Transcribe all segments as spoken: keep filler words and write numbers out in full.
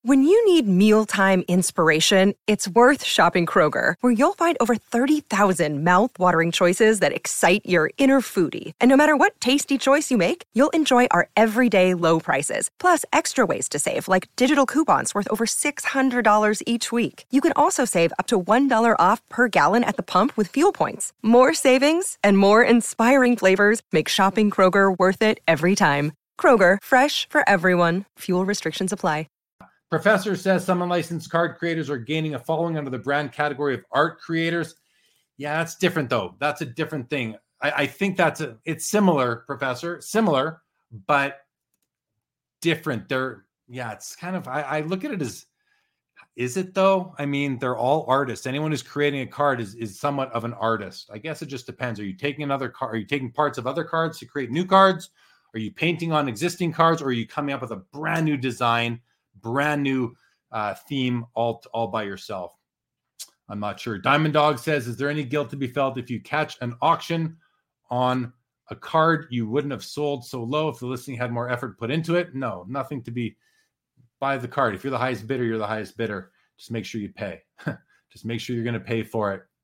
When you need mealtime inspiration, it's worth shopping Kroger, where you'll find over thirty thousand mouth-watering choices that excite your inner foodie. And no matter what tasty choice you make, you'll enjoy our everyday low prices, plus extra ways to save, like digital coupons worth over six hundred dollars each week. You can also save up to one dollar off per gallon at the pump with fuel points. More savings and more inspiring flavors make shopping Kroger worth it every time. Kroger, fresh for everyone. Fuel restrictions apply. Professor says some unlicensed card creators are gaining a following under the brand category of art creators. Yeah, that's different, though. That's a different thing. I, I think that's a, it's similar, Professor, similar, but different. They're, yeah, it's kind of, I, I look at it as, is it though? I mean, they're all artists. Anyone who's creating a card is, is somewhat of an artist. I guess it just depends. Are you taking another card? Are you taking parts of other cards to create new cards? Are you painting on existing cards? Or are you coming up with a brand new design, brand new uh, theme all, all by yourself? I'm not sure. Diamond Dog says, is there any guilt to be felt if you catch an auction on a card you wouldn't have sold so low if the listing had more effort put into it? No, nothing to be. Buy the card. If you're the highest bidder, you're the highest bidder. Just make sure you pay. Just make sure you're going to pay for it.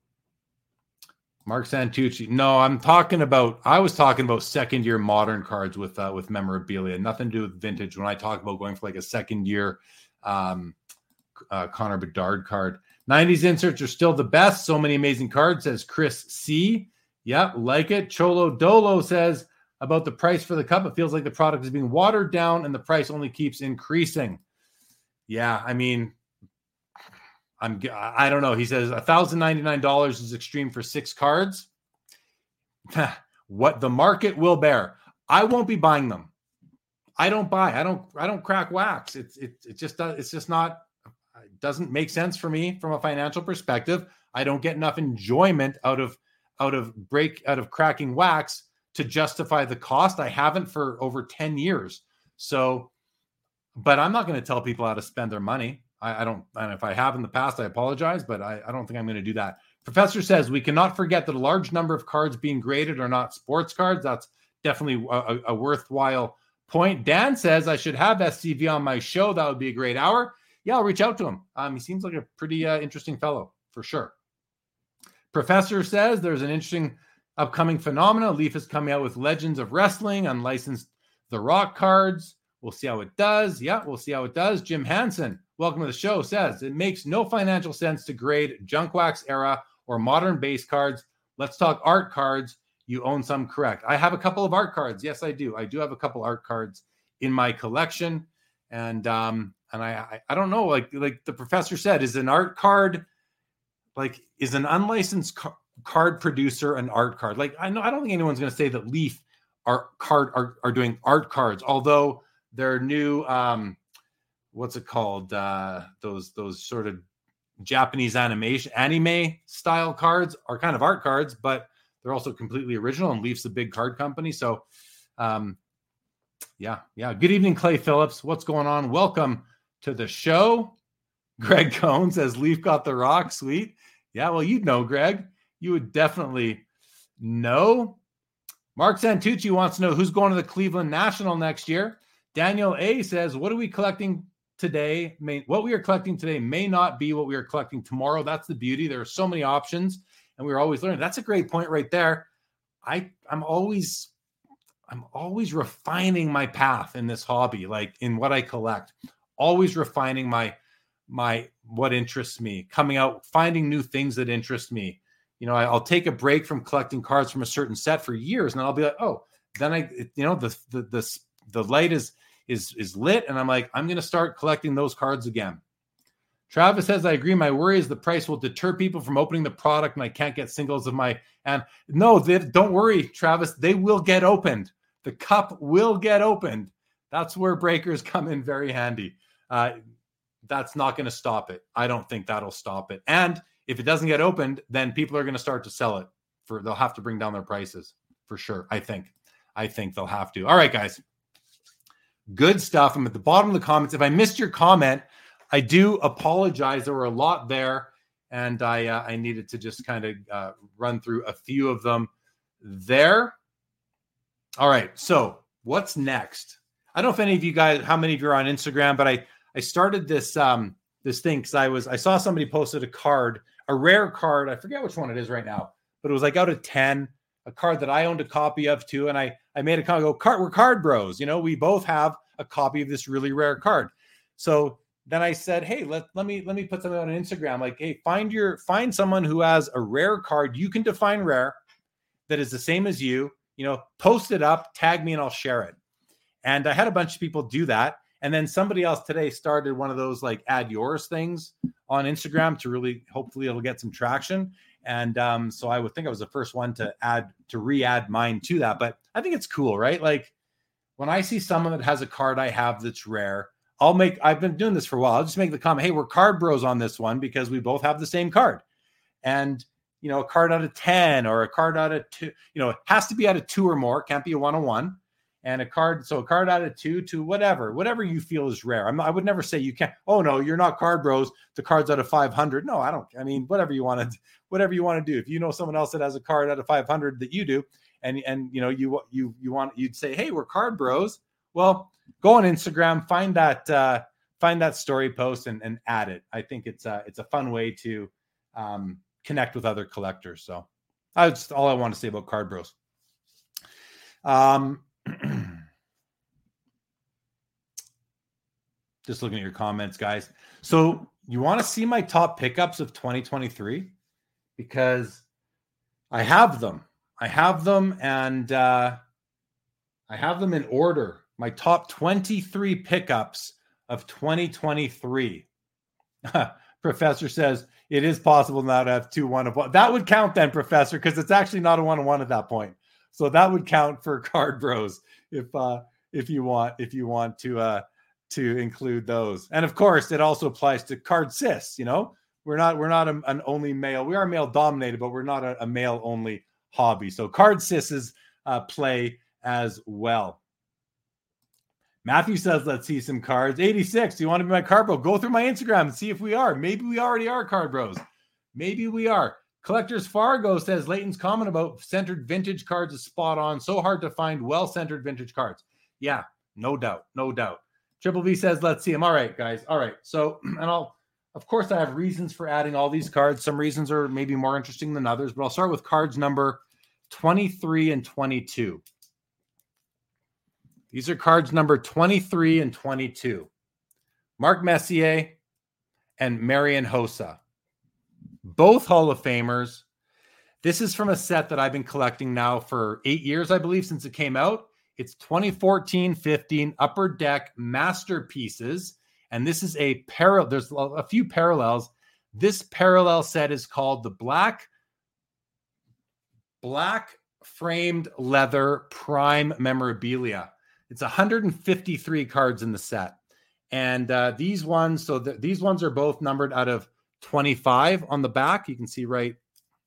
Mark Santucci. No, I'm talking about, I was talking about second year modern cards with uh, with memorabilia. Nothing to do with vintage. When I talk about going for like a second year um, uh, Connor Bedard card. nineties inserts are still the best. So many amazing cards, says Chris C. Yep, like it. Cholo Dolo says about the price for the cup, it feels like the product is being watered down and the price only keeps increasing. Yeah, I mean, I'm, I don't know. He says one thousand ninety-nine dollars is extreme for six cards. What the market will bear. I won't be buying them. I don't buy. I don't. I don't crack wax. It's it. It just. It's just not. It doesn't make sense for me from a financial perspective. I don't get enough enjoyment out of out of break out of cracking wax to justify the cost. I haven't for over ten years. So, but I'm not going to tell people how to spend their money. I, I don't, and if I have in the past, I apologize, but I, I don't think I'm going to do that. Professor says, we cannot forget that a large number of cards being graded are not sports cards. That's definitely a, a worthwhile point. Dan says, I should have S C V on my show. That would be a great hour. Yeah, I'll reach out to him. Um, he seems like a pretty uh, interesting fellow, for sure. Professor says, there's an interesting upcoming phenomena. Leaf is coming out with Legends of Wrestling, unlicensed The Rock cards. We'll see how it does. Yeah, we'll see how it does. Jim Hansen, welcome to the show, says, it makes no financial sense to grade junk wax era or modern base cards. Let's talk art cards. You own some, correct. I have a couple of art cards. Yes, I do. I do have a couple art cards in my collection. And um, and I, I I don't know, like like the professor said, is an art card, like is an unlicensed ca- card producer an art card? Like I know I don't think anyone's going to say that Leaf are card are, are doing art cards, although their new um, what's it called? Uh, those those sort of Japanese animation anime style cards are kind of art cards, but they're also completely original. And Leaf's a big card company, so um, yeah, yeah. Good evening, Clay Phillips. What's going on? Welcome to the show. Greg Cohn says Leaf got the Rock. Sweet. Yeah, well, you'd know, Greg. You would definitely know. Mark Santucci wants to know who's going to the Cleveland National next year. Daniel A says, what are we collecting today? May, what we are collecting today may not be what we are collecting tomorrow. That's the beauty. There are so many options, and we're always learning. That's a great point right there. I, I'm always, I'm always refining my path in this hobby, like in what I collect. Always refining my, my what interests me. Coming out, finding new things that interest me. You know, I, I'll take a break from collecting cards from a certain set for years, and I'll be like, oh, then I, you know, the the the the light is. is is lit, and I'm like, I'm going to start collecting those cards again. Travis says, I agree. My worry is the price will deter people from opening the product, and I can't get singles of my, and no, they, don't worry, Travis, they will get opened. The cup will get opened. That's where breakers come in very handy. Uh, that's not going to stop it. I don't think that'll stop it. And if it doesn't get opened, then people are going to start to sell it. For they'll have to bring down their prices for sure. I think. I think they'll have to. All right, guys. Good stuff. I'm at the bottom of the comments. If I missed your comment, I do apologize. There were a lot there, and I uh, I needed to just kind of uh, run through a few of them there. All right. So what's next? I don't know if any of you guys, how many of you are on Instagram, but I I started this um, this thing because I was I saw somebody posted a card, a rare card. I forget which one it is right now, but it was like out of ten, a card that I owned a copy of too. And I I made a comment, go, card, we're card bros. You know, we both have a copy of this really rare card. So then I said, hey, let, let me let me put something on Instagram. Like, hey, find your find someone who has a rare card. You can define rare that is the same as you. You know, post it up, tag me, and I'll share it. And I had a bunch of people do that. And then somebody else today started one of those like add yours things on Instagram to really, hopefully it'll get some traction. And um, so I would think I was the first one to add, to re-add mine to that. But I think it's cool, right? Like when I see someone that has a card I have that's rare, I'll make, I've been doing this for a while. I'll just make the comment, hey, we're card bros on this one because we both have the same card. And, you know, a card out of ten or a card out of two, you know, it has to be out of two or more. Can't be a one-on-one. And a card, so a card out of two to whatever, whatever you feel is rare. I'm not, I would never say you can't, oh no, you're not card bros to cards out of five hundred. No, I don't, I mean, whatever you want to, whatever you want to do. If you know someone else that has a card out of five hundred that you do, and, and, you know, you, you, you want, you'd say, hey, we're card bros. Well, go on Instagram, find that, uh, find that story post and, and add it. I think it's a, it's a fun way to um, connect with other collectors. So that's all I want to say about card bros. Um, Just looking at your comments, guys. So you want to see my top pickups of twenty twenty-three? Because I have them. I have them and uh, I have them in order. My top twenty-three pickups of twenty twenty-three. Professor says it is possible now to have two one of one. That would count then, Professor, because it's actually not a one on one at that point. So that would count for card bros if uh, if you want if you want to uh, to include those. And of course, it also applies to card cis. You know, we're not we're not a, an only male. We are male dominated, but we're not a, a male only hobby. So card cis's uh, play as well. Matthew says, let's see some cards. eighty-six. Do you want to be my card bro? Go through my Instagram and see if we are. Maybe we already are card bros. Maybe we are. Collectors Fargo says Leighton's comment about centered vintage cards is spot on. So hard to find well-centered vintage cards. Yeah, no doubt. No doubt. Triple B says, let's see them. All right, guys. All right. So, and I'll, of course, I have reasons for adding all these cards. Some reasons are maybe more interesting than others, but I'll start with cards number twenty-three and twenty-two. These are cards number twenty-three and twenty-two. Mark Messier and Marian Hossa. Both Hall of Famers. This is from a set that I've been collecting now for eight years, I believe, since it came out. It's twenty fourteen fifteen Upper Deck Masterpieces. And this is a parallel. There's a few parallels. This parallel set is called the Black, Black Framed Leather Prime Memorabilia. It's one hundred fifty-three cards in the set. And uh, these ones, so th- these ones are both numbered out of twenty-five on the back. You can see right,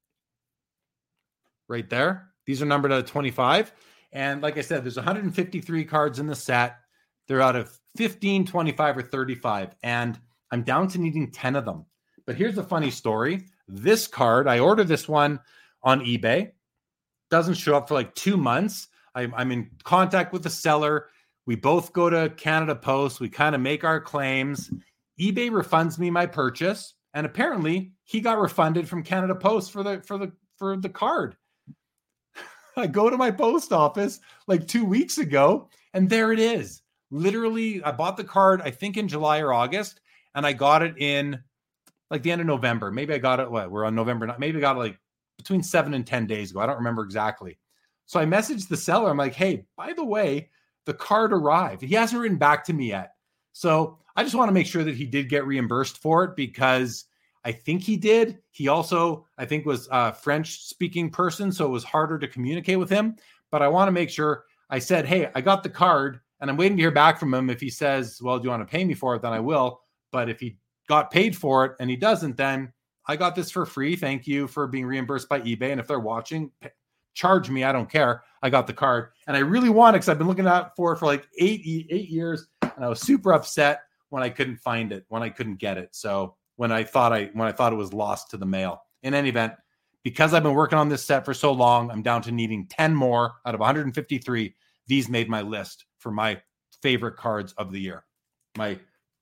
right there. These are numbered out of twenty-five. And like I said, there's one hundred fifty-three cards in the set. They're out of fifteen, twenty-five, or thirty-five. And I'm down to needing ten of them. But here's the funny story. This card, I ordered this one on eBay. Doesn't show up for like two months. I'm, I'm in contact with the seller. We both go to Canada Post. We kind of make our claims. eBay refunds me my purchase. And apparently he got refunded from Canada Post for the, for the, for the card. I go to my post office like two weeks ago and there it is. Literally, I bought the card, I think in July or August, and I got it in like the end of November. Maybe I got it, what, we're on November, maybe I got it like between seven and ten days ago. I don't remember exactly. So I messaged the seller. I'm like, hey, by the way, the card arrived. He hasn't written back to me yet. So I just want to make sure that he did get reimbursed for it because I think he did. He also, I think, was a French-speaking person, so it was harder to communicate with him. But I want to make sure. I said, hey, I got the card, and I'm waiting to hear back from him. If he says, well, do you want to pay me for it? Then I will. But if he got paid for it and he doesn't, then I got this for free. Thank you for being reimbursed by eBay. And if they're watching, charge me. I don't care. I got the card. And I really want it because I've been looking out for it for like eight, eight years. And I was super upset when I couldn't find it, when I couldn't get it. So when I thought I when I thought it was lost to the mail. In any event, because I've been working on this set for so long, I'm down to needing ten more out of one hundred fifty-three. These made my list for my favorite cards of the year. My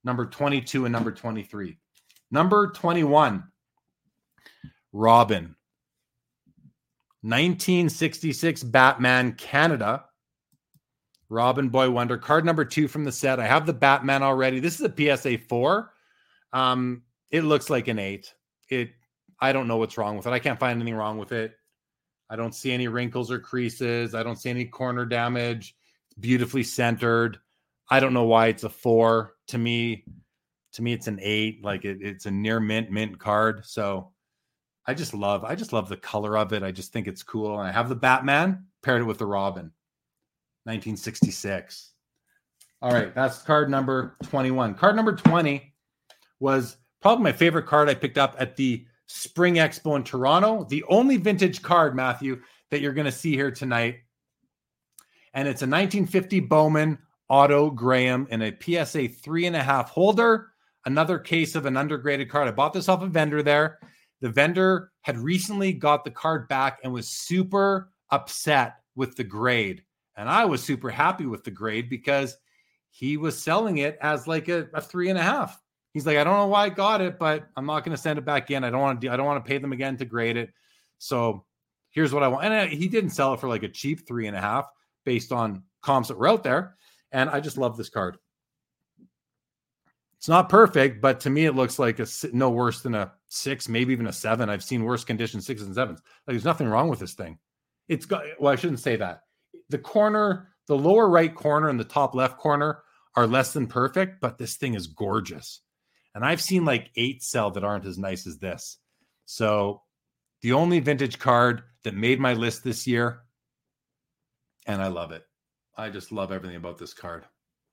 number twenty-two and number twenty-three. Number twenty-one, Robin. nineteen sixty-six Batman Canada. Robin Boy Wonder. Card number two from the set. I have the Batman already. This is a P S A four. Um, it looks like an eight. It. I don't know what's wrong with it. I can't find anything wrong with it. I don't see any wrinkles or creases. I don't see any corner damage. It's beautifully centered. I don't know why it's a four. To me, to me, it's an eight. Like it, it's a near mint mint card. So I just love, I just love the color of it. I just think it's cool. And I have the Batman paired it with the Robin, nineteen sixty-six. All right, that's card number twenty-one. Card number twenty was probably my favorite card I picked up at the Spring Expo in Toronto. The only vintage card, Matthew, that you're going to see here tonight. And it's a nineteen fifty Bowman Otto Graham in a P S A three and a half holder. Another case of an undergraded card. I bought this off a vendor there. The vendor had recently got the card back and was super upset with the grade. And I was super happy with the grade because he was selling it as like a, a three and a half. He's like, I don't know why I got it, but I'm not going to send it back in. I don't want to do, I don't want to pay them again to grade it. So here's what I want. And he didn't sell it for like a cheap three and a half based on comps that were out there. And I just love this card. It's not perfect, but to me, it looks like a no worse than a six, maybe even a seven. I've seen worse condition sixes and sevens. Like there's nothing wrong with this thing. It's got, well, I shouldn't say that. The corner, the lower right corner and the top left corner are less than perfect, but this thing is gorgeous. And I've seen like eight sell that aren't as nice as this. So the only vintage card that made my list this year, and I love it. I just love everything about this card.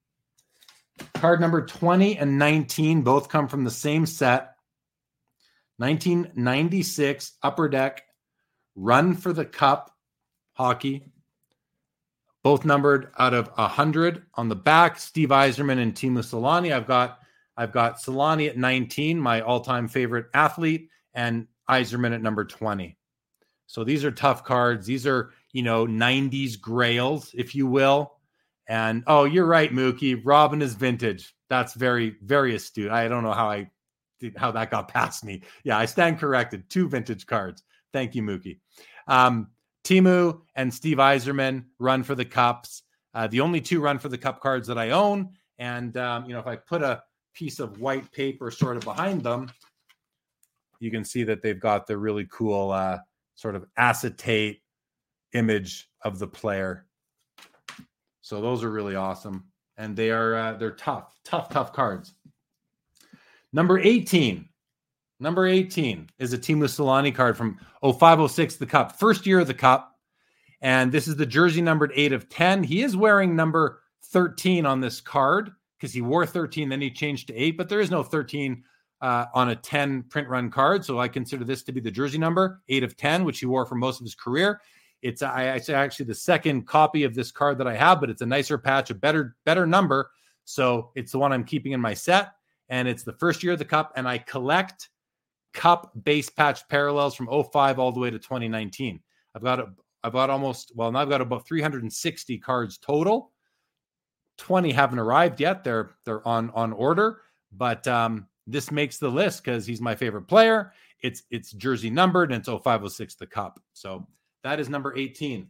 Card number twenty and nineteen both come from the same set. nineteen ninety-six Upper Deck Run for the Cup hockey. Both numbered out of one hundred on the back. Steve Yzerman and Teemu Selanne. I've got I've got Selanne at nineteen, my all-time favorite athlete, and Yzerman at number twenty. So these are tough cards. These are, you know, nineties grails, if you will. And, oh, you're right, Mookie. Robin is vintage. That's very, very astute. I don't know how I did, how that got past me. Yeah, I stand corrected. Two vintage cards. Thank you, Mookie. Um, Teemu and Steve Yzerman run for the cups. Uh, the only two run for the cup cards that I own. And, um, you know, if I put a piece of white paper sort of behind them, you can see that they've got the really cool uh, sort of acetate image of the player. So those are really awesome. And they are, uh, they're tough, tough, tough cards. Number eighteen. Number eighteen is a Teemu Selanne card from oh five oh six, the Cup. First year of the Cup. And this is the jersey numbered eight of ten. He is wearing number thirteen on this card because he wore thirteen, then he changed to eight. But there is no thirteen uh, on a ten print run card. So I consider this to be the jersey number, eight of ten, which he wore for most of his career. It's, I, it's actually the second copy of this card that I have, but it's a nicer patch, a better, better number. So it's the one I'm keeping in my set. And it's the first year of the Cup. And I collect Cup base patch parallels from oh five all the way to twenty nineteen. I've got a, I've got almost, well, now I've got about three hundred sixty cards total. twenty haven't arrived yet. They're, they're on, on order, but um, this makes the list because he's my favorite player. It's, it's jersey numbered and it's oh five oh six, the Cup. So that is number eighteen.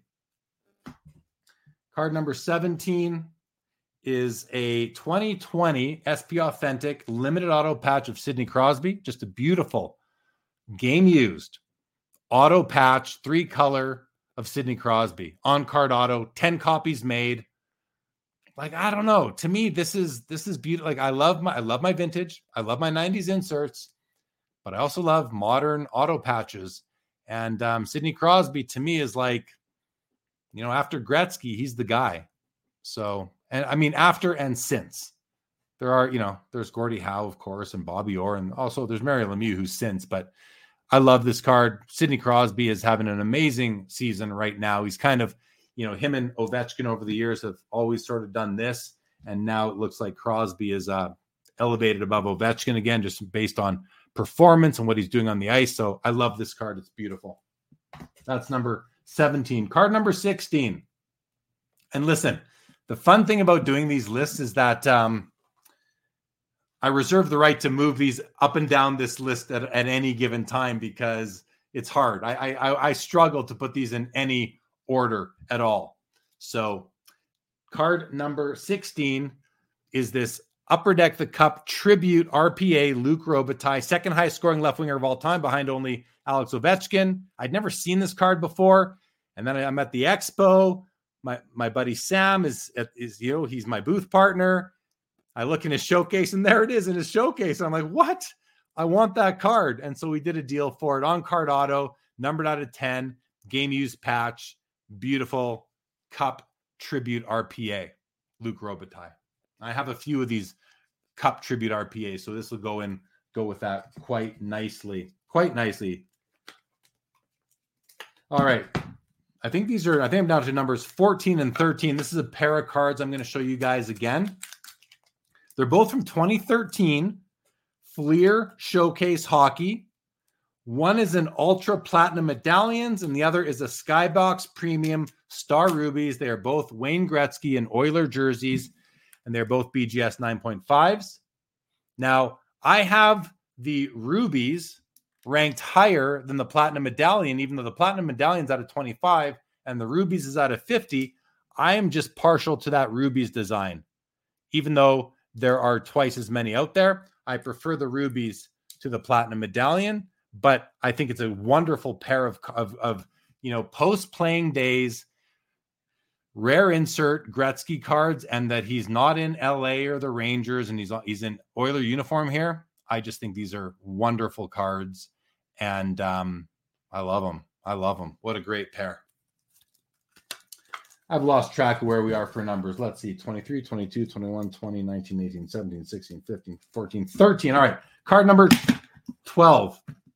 Card number seventeen is a twenty twenty S P Authentic limited auto patch of Sidney Crosby. Just a beautiful game used auto patch, three color of Sidney Crosby on card auto, ten copies made. Like, I don't know. To me, this is, this is beautiful. Like I love my, I love my vintage. I love my nineties inserts, but I also love modern auto patches. And um, Sidney Crosby to me is like, you know, after Gretzky, he's the guy. So, and I mean, after and since there are, you know, there's Gordie Howe, of course, and Bobby Orr, and also there's Mario Lemieux who's since, but I love this card. Sidney Crosby is having an amazing season right now. He's kind of, you know, him and Ovechkin over the years have always sort of done this. And now it looks like Crosby is uh, elevated above Ovechkin again, just based on performance and what he's doing on the ice. So I love this card. It's beautiful. That's number seventeen. Card number sixteen. And listen, the fun thing about doing these lists is that um, I reserve the right to move these up and down this list at, at any given time because it's hard. I, I I struggle to put these in any order at all. So card number sixteen is this Upper Deck the Cup Tribute R P A Luc Robitaille, second highest scoring left winger of all time behind only Alex Ovechkin. I'd never seen this card before. And then I'm at the expo. My my buddy Sam is, is you know, he's my booth partner. I look in his showcase and there it is in his showcase. I'm like, what? I want that card. And so we did a deal for it on card auto, numbered out of ten, game used patch, beautiful Cup Tribute R P A, Luc Robitaille. I have a few of these Cup Tribute R P As, so this will go in, go with that quite nicely, quite nicely. All right. I think these are, I think I'm down to numbers fourteen and thirteen. This is a pair of cards I'm going to show you guys again. They're both from twenty thirteen, Fleer Showcase Hockey. One is an Ultra Platinum Medallions, and the other is a Skybox Premium Star Rubies. They are both Wayne Gretzky and Oiler jerseys, and they're both B G S nine point fives. Now, I have the Rubies ranked higher than the Platinum Medallion, even though the Platinum Medallion's out of twenty-five and the Rubies is out of fifty. I am just partial to that Rubies design. Even though there are twice as many out there, I prefer the Rubies to the Platinum Medallion, but I think it's a wonderful pair of, of, of you know, post-playing days, rare insert Gretzky cards, and that he's not in L A or the Rangers and he's, he's in Oiler uniform here. I just think these are wonderful cards, and um, I love them. I love them. What a great pair. I've lost track of where we are for numbers. Let's see. twenty-three, twenty-two, twenty-one, twenty, nineteen, eighteen, seventeen, sixteen, fifteen, fourteen, thirteen. All right. Card number twelve.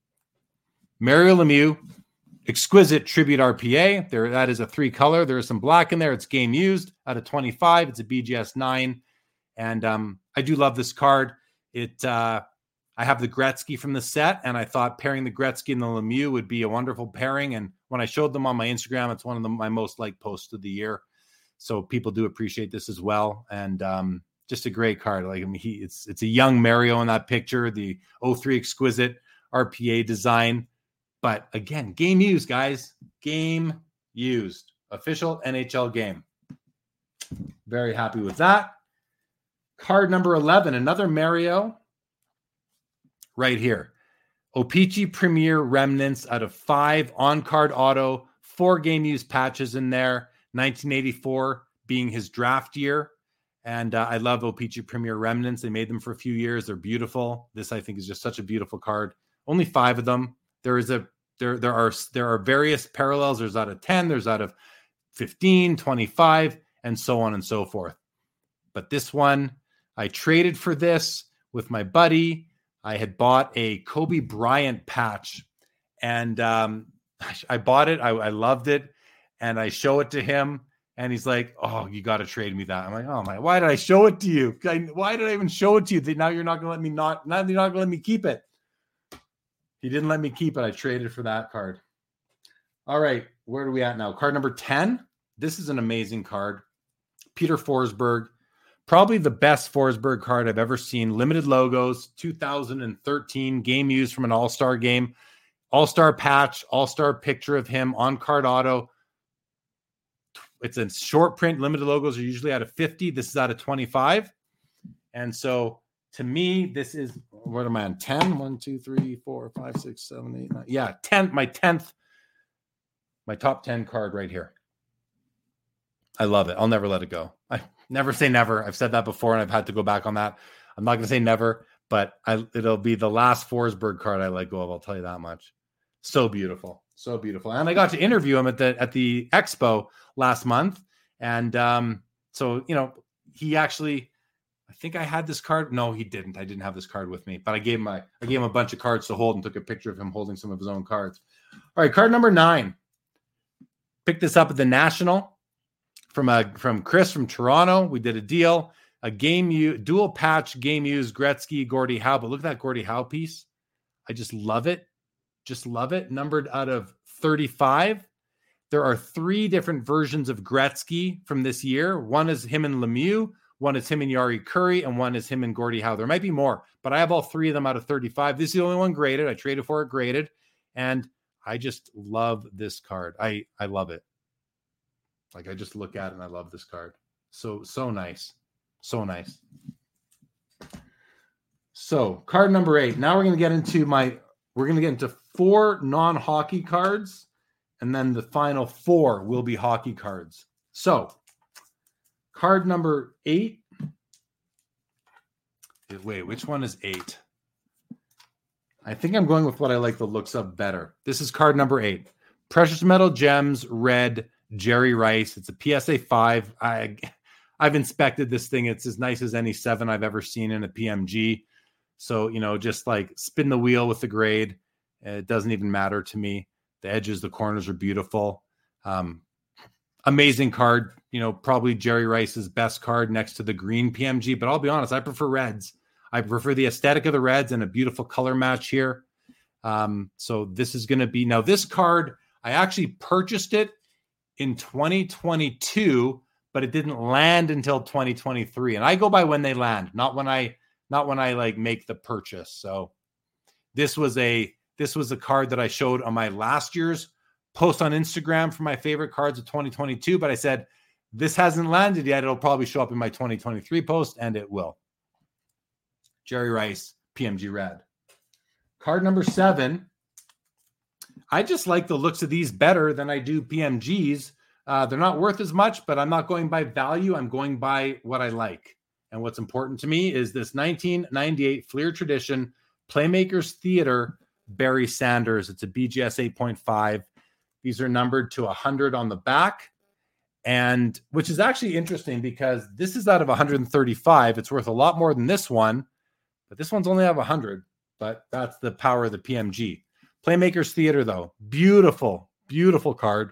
Mario Lemieux, Exquisite Tribute R P A. There, that is a three color. There is some black in there. It's game used out of twenty-five. It's a B G S nine. And um, I do love this card. It, uh, I have the Gretzky from the set, and I thought pairing the Gretzky and the Lemieux would be a wonderful pairing. And when I showed them on my Instagram, it's one of the, my most liked posts of the year. So people do appreciate this as well. And um, just a great card. Like, I mean, he, it's it's a young Mario in that picture, the oh three Exquisite R P A design. But again, game used, guys. Game used. Official N H L game. Very happy with that. Card number eleven, another Mario. Right here. O-Pee-Chee Premier Remnants out of five on-card auto, four game used patches in there, nineteen eighty-four being his draft year. And uh, I love O-Pee-Chee Premier Remnants. They made them for a few years. They're beautiful. This, I think, is just such a beautiful card. Only five of them. There is a there there are there are various parallels. There's out of ten, there's out of fifteen, twenty-five, and so on and so forth. But this one, I traded for this with my buddy. I had bought a Kobe Bryant patch, and um, I bought it. I, I loved it, and I show it to him, and he's like, "Oh, you got to trade me that." I'm like, "Oh my, why did I show it to you? I, why did I even show it to you? Now you're not gonna let me not. Now you're not gonna let me keep it." He didn't let me keep it. I traded for that card. All right, where are we at now? Card number ten. This is an amazing card. Peter Forsberg. Probably the best Forsberg card I've ever seen. Limited logos, two thousand thirteen, game used from an all-star game. All-star patch, all-star picture of him on card auto. It's a short print. Limited logos are usually out of fifty. This is out of twenty-five. And so to me, this is, what am I on? ten? one, two, three, four, five, six, seven, eight, nine. Yeah, ten. My tenth, my top ten card right here. I love it. I'll never let it go. I never say never. I've said that before, and I've had to go back on that. I'm not going to say never, but I, it'll be the last Forsberg card I let go of. I'll tell you that much. So beautiful, so beautiful. And I got to interview him at the at the expo last month, and um, so you know, he actually, I think I had this card. No, he didn't. I didn't have this card with me, but I gave him my, I gave him a bunch of cards to hold and took a picture of him holding some of his own cards. All right, card number nine. Picked this up at the National. From a from Chris from Toronto. We did a deal, a game u dual patch game used Gretzky, Gordie Howe. But look at that Gordie Howe piece. I just love it. Just love it. Numbered out of thirty-five. There are three different versions of Gretzky from this year. One is him and Lemieux. One is him and Yari Curry, and one is him and Gordie Howe. There might be more, but I have all three of them out of thirty-five. This is the only one graded. I traded for it graded, and I just love this card. I, I love it. Like, I just look at it and I love this card. So, so nice. So nice. So, card number eight. Now we're going to get into my, we're going to get into four non-hockey cards, and then the final four will be hockey cards. So, card number eight. Wait, which one is eight? I think I'm going with what I like the looks of better. This is card number eight. Precious Metal Gems, red, Jerry Rice. It's a P S A five. I, I've inspected this thing. It's as nice as any seven I've ever seen in a P M G. So, you know, just like spin the wheel with the grade. It doesn't even matter to me. The edges, the corners are beautiful. Um, amazing card. You know, probably Jerry Rice's best card next to the green P M G. But I'll be honest, I prefer reds. I prefer the aesthetic of the reds and a beautiful color match here. Um, so this is going to be, now this card, I actually purchased it in twenty twenty-two, but it didn't land until twenty twenty-three. And I go by when they land, not when I, not when I like make the purchase. So this was a, this was a card that I showed on my last year's post on Instagram for my favorite cards of twenty twenty-two. But I said, this hasn't landed yet. It'll probably show up in my twenty twenty-three post, and it will. Jerry Rice, P M G red. Card number seven. I just like the looks of these better than I do P M Gs. Uh, they're not worth as much, but I'm not going by value. I'm going by what I like. And what's important to me is this nineteen ninety-eight Fleer Tradition Playmakers Theater Barry Sanders. It's a B G S eight point five. These are numbered to one hundred on the back. And which is actually interesting because this is out of one hundred thirty-five. It's worth a lot more than this one. But this one's only out of one hundred, but that's the power of the P M G. Playmakers Theater, though. Beautiful, beautiful card.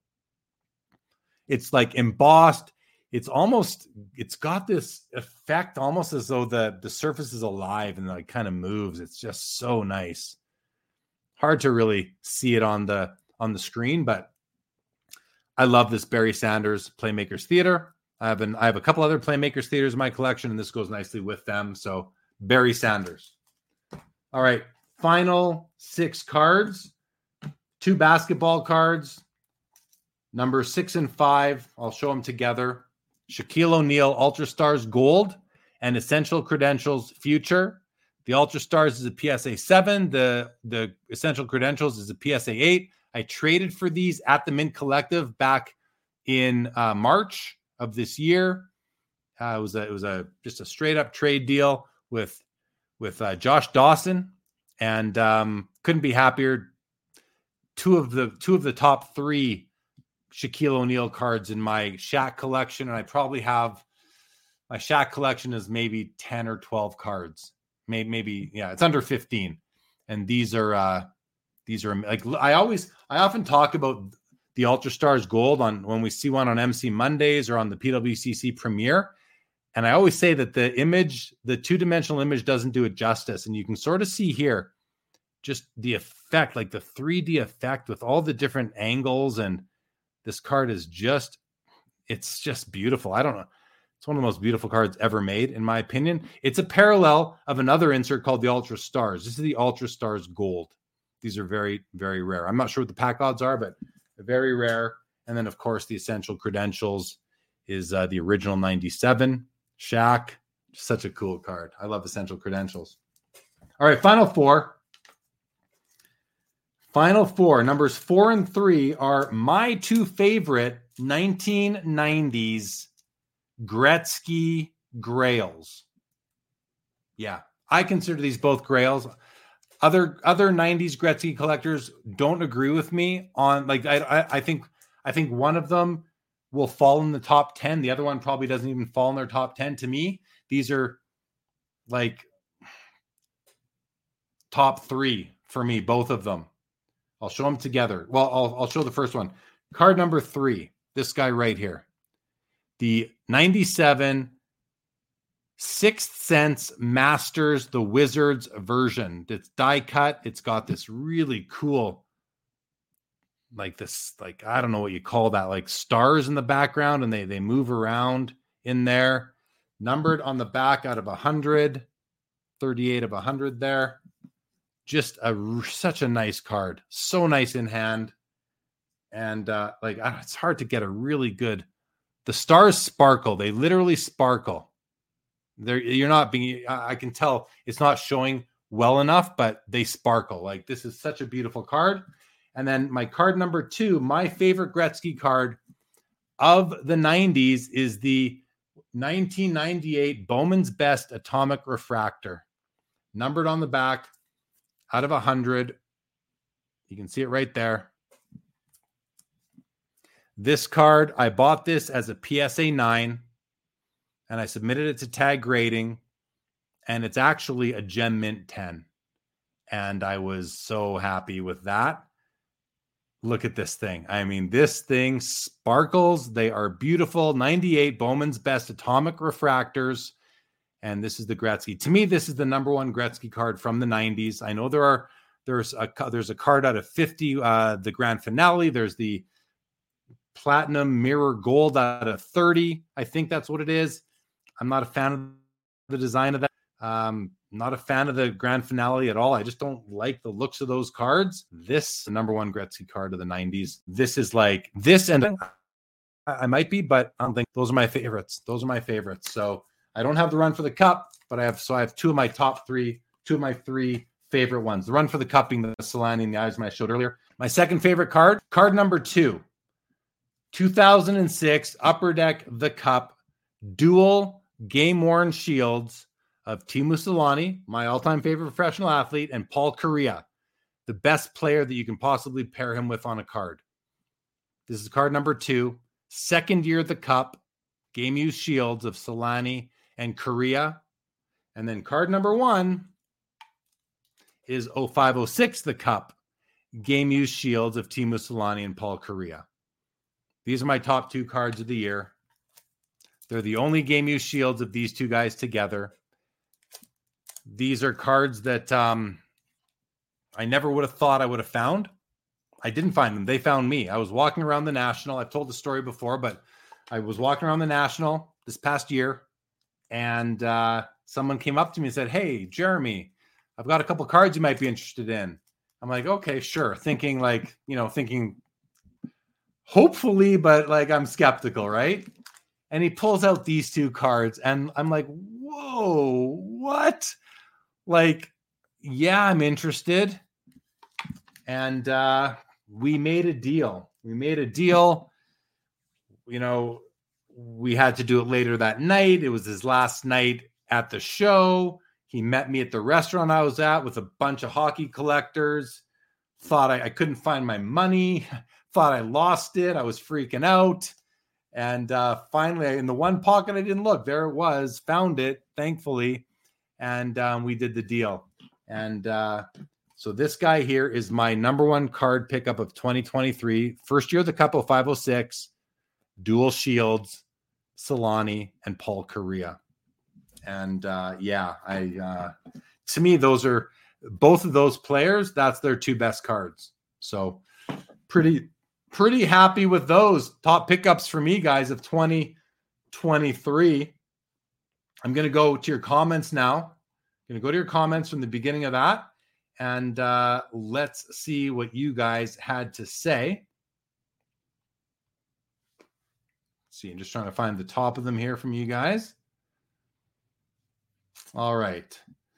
It's like embossed. It's almost, it's got this effect almost as though the, the surface is alive and like kind of moves. It's just so nice. Hard to really see it on the, on the screen, but I love this Barry Sanders Playmakers Theater. I have, an, I have a couple other Playmakers Theaters in my collection, and this goes nicely with them. So Barry Sanders. All right. Final six cards. Two basketball cards. Number six and five. I'll show them together. Shaquille O'Neal Ultra Stars Gold and Essential Credentials Future. The Ultra Stars is a P S A seven. The, the Essential Credentials is a P S A eight. I traded for these at the Mint Collective back in uh, March of this year. Uh, it was a, it was a just a straight up trade deal with with uh, Josh Dawson, and um, couldn't be happier. Two of the two of the top three Shaquille O'Neal cards in my Shaq collection, and I probably have my Shaq collection is maybe ten or twelve cards, maybe maybe yeah, it's under fifteen, and these are uh, these are like I always I often talk about the Ultra Stars Gold on when we see one on M C Mondays or on the P W C C Premiere. And I always say that the image, the two-dimensional image doesn't do it justice. And you can sort of see here just the effect, like the three D effect with all the different angles. And this card is just, it's just beautiful. I don't know. It's one of the most beautiful cards ever made, in my opinion. It's a parallel of another insert called the Ultra Stars. This is the Ultra Stars Gold. These are very, very rare. I'm not sure what the pack odds are, but very rare. And then, of course, the Essential Credentials is uh, the original ninety-seven. Shaq, such a cool card. I love Essential Credentials. All right, final four. Final four. Numbers four and three are my two favorite nineteen nineties Gretzky Grails. Yeah, I consider these both Grails. Other other nineties Gretzky collectors don't agree with me on like I I, I think I think one of them will fall in the top ten. The other one probably doesn't even fall in their top ten. To me, these are like top three for me, both of them. I'll show them together. Well, I'll, I'll show the first one. Card number three, this guy right here. The ninety-seven Sixth Sense Masters, the Wizards version. It's die cut. It's got this really cool, like this, like, I don't know what you call that, like stars in the background, and they they move around in there. numbered on the back out of one hundred, thirty-eight of one hundred there. Just a such a nice card. So nice in hand. And uh, like, it's hard to get a really good, the stars sparkle. They literally sparkle. They're, you're not being, I can tell it's not showing well enough, but they sparkle. Like, this is such a beautiful card. And then my card number two, my favorite Gretzky card of the nineties is the nineteen ninety-eight Bowman's Best Atomic Refractor. Numbered on the back out of one hundred. You can see it right there. This card, I bought this as a P S A nine, and I submitted it to tag grading, and it's actually a Gem Mint ten. And I was so happy with that. Look at this thing. I mean, this thing sparkles. They are beautiful. ninety-eight Bowman's Best Atomic Refractors. And this is the Gretzky. To me, this is the number one Gretzky card from the nineties. I know there are there's a there's a card out of fifty, uh, the Grand Finale. There's the Platinum Mirror Gold out of thirty. I think that's what it is. I'm not a fan of the design of that. Um, not a fan of the Grand Finale at all. I just don't like the looks of those cards. This, the number one Gretzky card of the nineties. This is like this, and I might be, but I don't think those are my favorites. Those are my favorites. So I don't have the run for the cup, but I have so I have two of my top three, two of my three favorite ones. The run for the cup being the Selanne and the Eisman I showed earlier. My second favorite card, card number two, two thousand six Upper Deck The Cup, dual game-worn shields of Teemu Selanne, my all-time favorite professional athlete, and Paul Kariya, the best player that you can possibly pair him with on a card. This is card number two, second year The Cup, game-used shields of Selanne and Kariya. And then card number one is oh five oh six The Cup, game-used shields of Teemu Selanne and Paul Kariya. These are my top two cards of the year. They're the only game-used shields of these two guys together. These are cards that um, I never would have thought I would have found. I didn't find them. They found me. I was walking around the National. I've told the story before, but I was walking around the National this past year, and uh, someone came up to me and said, "Hey, Jeremy, I've got a couple cards you might be interested in." I'm like, "Okay, sure." Thinking like, you know, thinking hopefully, but like I'm skeptical, right? And he pulls out these two cards, and I'm like, "Whoa, what?" Like, yeah, I'm interested. And uh, we made a deal. We made a deal. You know, we had to do it later that night. It was his last night at the show. He met me at the restaurant I was at with a bunch of hockey collectors. Thought I, I couldn't find my money. Thought I lost it. I was freaking out. And uh, finally, in the one pocket I didn't look, there it was. Found it, thankfully. And um, we did the deal. And uh, so this guy here is my number one card pickup of twenty twenty-three. First year of the Cup, oh five oh six. Dual shields, Selanne, and Paul Kariya. And uh, yeah, I uh, to me, those are both of those players. That's their two best cards. So pretty, pretty happy with those top pickups for me, guys, of twenty twenty-three. I'm going to go to your comments now. I'm going to go to your comments from the beginning of that. And uh, let's see what you guys had to say. Let's see, I'm just trying to find the top of them here from you guys. All right.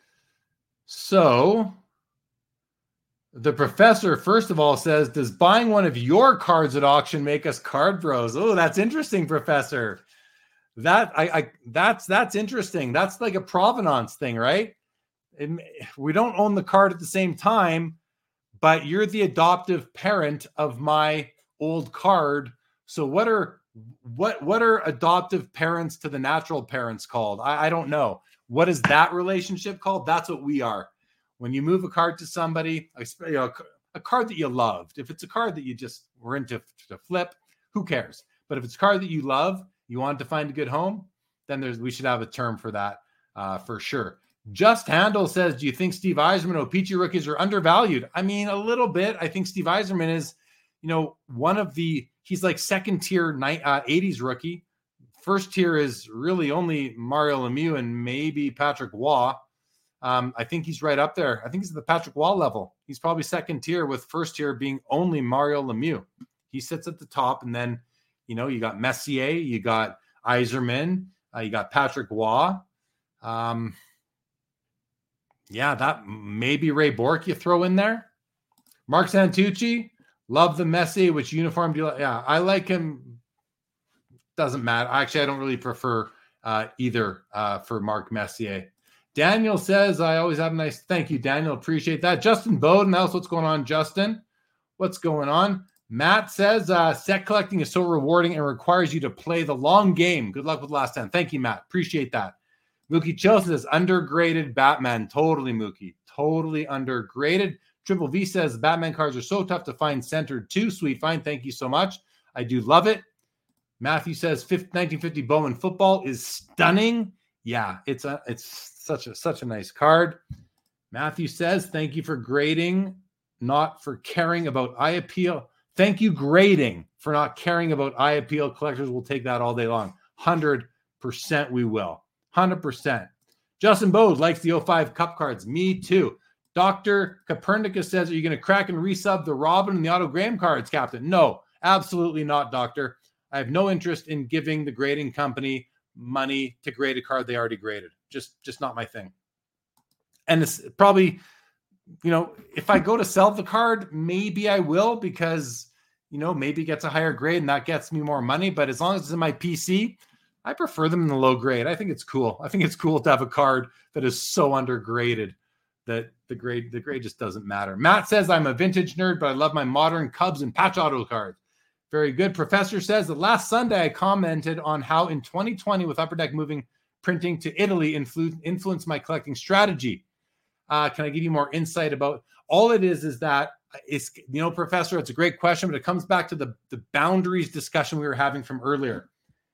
So the professor, first of all, says, does buying one of your cards at auction make us card bros? Oh, that's interesting, Professor. That I, I that's that's interesting. That's like a provenance thing, right? It, we don't own the card at the same time, but you're the adoptive parent of my old card. So what are what what are adoptive parents to the natural parents called? I, I don't know. What is that relationship called? That's what we are. When you move a card to somebody, you know, a card that you loved. If it's a card that you just were into to flip, who cares? But if it's a card that you love, you want to find a good home, then there's we should have a term for that uh, for sure. Just Handle says, do you think Steve Yzerman or Peachy rookies are undervalued? I mean, a little bit. I think Steve Yzerman is, you know, one of the, he's like second tier uh, eighties rookie, first tier is really only Mario Lemieux and maybe Patrick Waugh. Um, I think he's right up there. I think he's at the Patrick Waugh level. He's probably second tier, with first tier being only Mario Lemieux. He sits at the top, and then, you know, you got Messier, you got Yzerman, uh, you got Patrick Waugh. Um, yeah, that maybe Ray Bourque you throw in there. Mark Santucci, love the Messier. Which uniform do you like? Yeah, I like him. Doesn't matter. Actually, I don't really prefer uh, either uh, for Mark Messier. Daniel says, I always have a nice, thank you, Daniel. Appreciate that. Justin Bowden, that's what's going on, Justin. What's going on? Matt says, uh, set collecting is so rewarding and requires you to play the long game. Good luck with last ten. Thank you, Matt. Appreciate that. Mookie Chelsea says, undergraded Batman. Totally, Mookie. Totally undergraded. Triple V says, Batman cards are so tough to find centered too. Sweet find. Thank you so much. I do love it. Matthew says, nineteen fifty Bowman football is stunning. Yeah, it's a, it's such a such a nice card. Matthew says, thank you for grading, not for caring about eye appeal. Thank you, grading, for not caring about eye appeal. Collectors will take that all day long. one hundred percent we will. one hundred percent. Justin Bode likes the oh five Cup cards. Me too. Doctor Copernicus says, are you going to crack and resub the Robin and the Otto Graham cards, Captain? No, absolutely not, Doctor. I have no interest in giving the grading company money to grade a card they already graded. Just, just not my thing. And it's probably, you know, if I go to sell the card, maybe I will, because, you know, maybe it gets a higher grade and that gets me more money. But as long as it's in my P C, I prefer them in the low grade. I think it's cool. I think it's cool to have a card that is so undergraded that the grade, the grade just doesn't matter. Matt says, I'm a vintage nerd, but I love my modern Cubs and patch auto cards. Very good. Professor says that last Sunday I commented on how in twenty twenty, with Upper Deck moving printing to Italy, influ- influenced my collecting strategy. Uh, can I give you more insight about all it is? Is that it's, you know, Professor, it's a great question, but it comes back to the, the boundaries discussion we were having from earlier.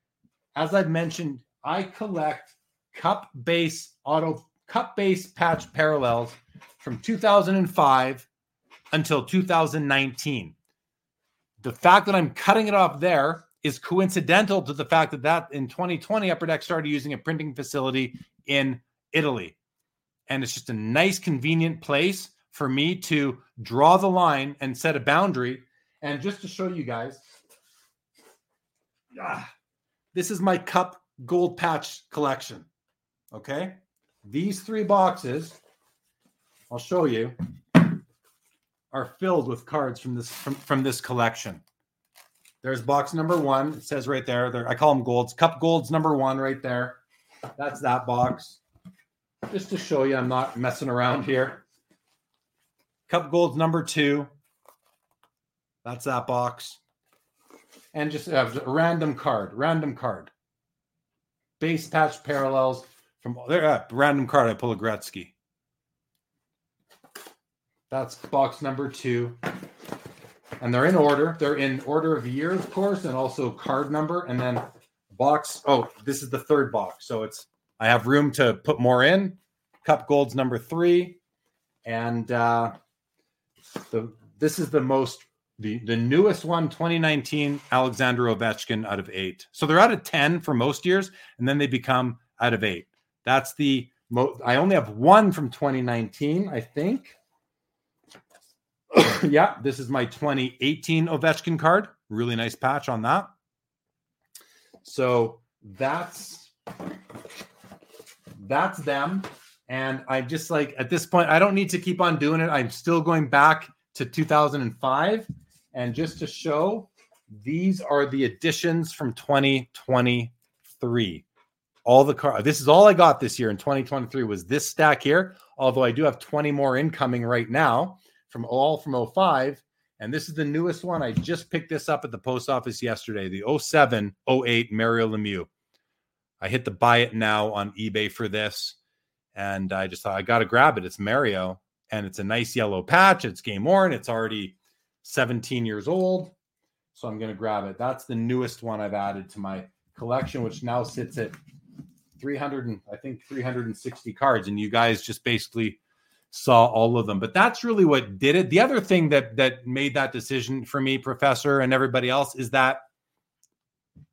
As I've mentioned, I collect cup base auto cup base patch parallels from two thousand five until two thousand nineteen. The fact that I'm cutting it off there is coincidental to the fact that, that in twenty twenty, Upper Deck started using a printing facility in Italy. And it's just a nice, convenient place for me to draw the line and set a boundary. And just to show you guys, ah, this is my cup gold patch collection. Okay. These three boxes, I'll show you, are filled with cards from this from, from this collection. There's box number one. It says right there, there. I call them golds. Cup golds number one right there. That's that box. Just to show you, I'm not messing around here. Cup golds number two. That's that box. And just a random card. Random card. Base patch parallels from there. Uh, random card. I pull a Gretzky. That's box number two. And they're in order. They're in order of year, of course, and also card number. And then box. Oh, this is the third box. So it's, I have room to put more in. Cup golds number three. And uh, the this is the most, the, the newest one, twenty nineteen, Alexander Ovechkin out of eight. So they're out of ten for most years, and then they become out of eight. That's the most. I only have one from twenty nineteen, I think. Yeah, this is my twenty eighteen Ovechkin card. Really nice patch on that. So that's that's them. And I'm just like, at this point, I don't need to keep on doing it. I'm still going back to two thousand five. And just to show, these are the additions from twenty twenty-three. All the cards. This is all I got this year in twenty twenty-three was this stack here. Although I do have twenty more incoming right now. From all from oh five, and this is the newest one. I just picked this up at the post office yesterday, the oh seven oh eight Mario Lemieux. I hit the buy it now on eBay for this, and I just thought I got to grab it. It's Mario, and it's a nice yellow patch. It's game worn. It's already seventeen years old, so I'm going to grab it. That's the newest one I've added to my collection, which now sits at three hundred and I think three hundred sixty cards, and you guys just basically saw all of them. But that's really what did it. The other thing that that made that decision for me, Professor, and everybody else, is that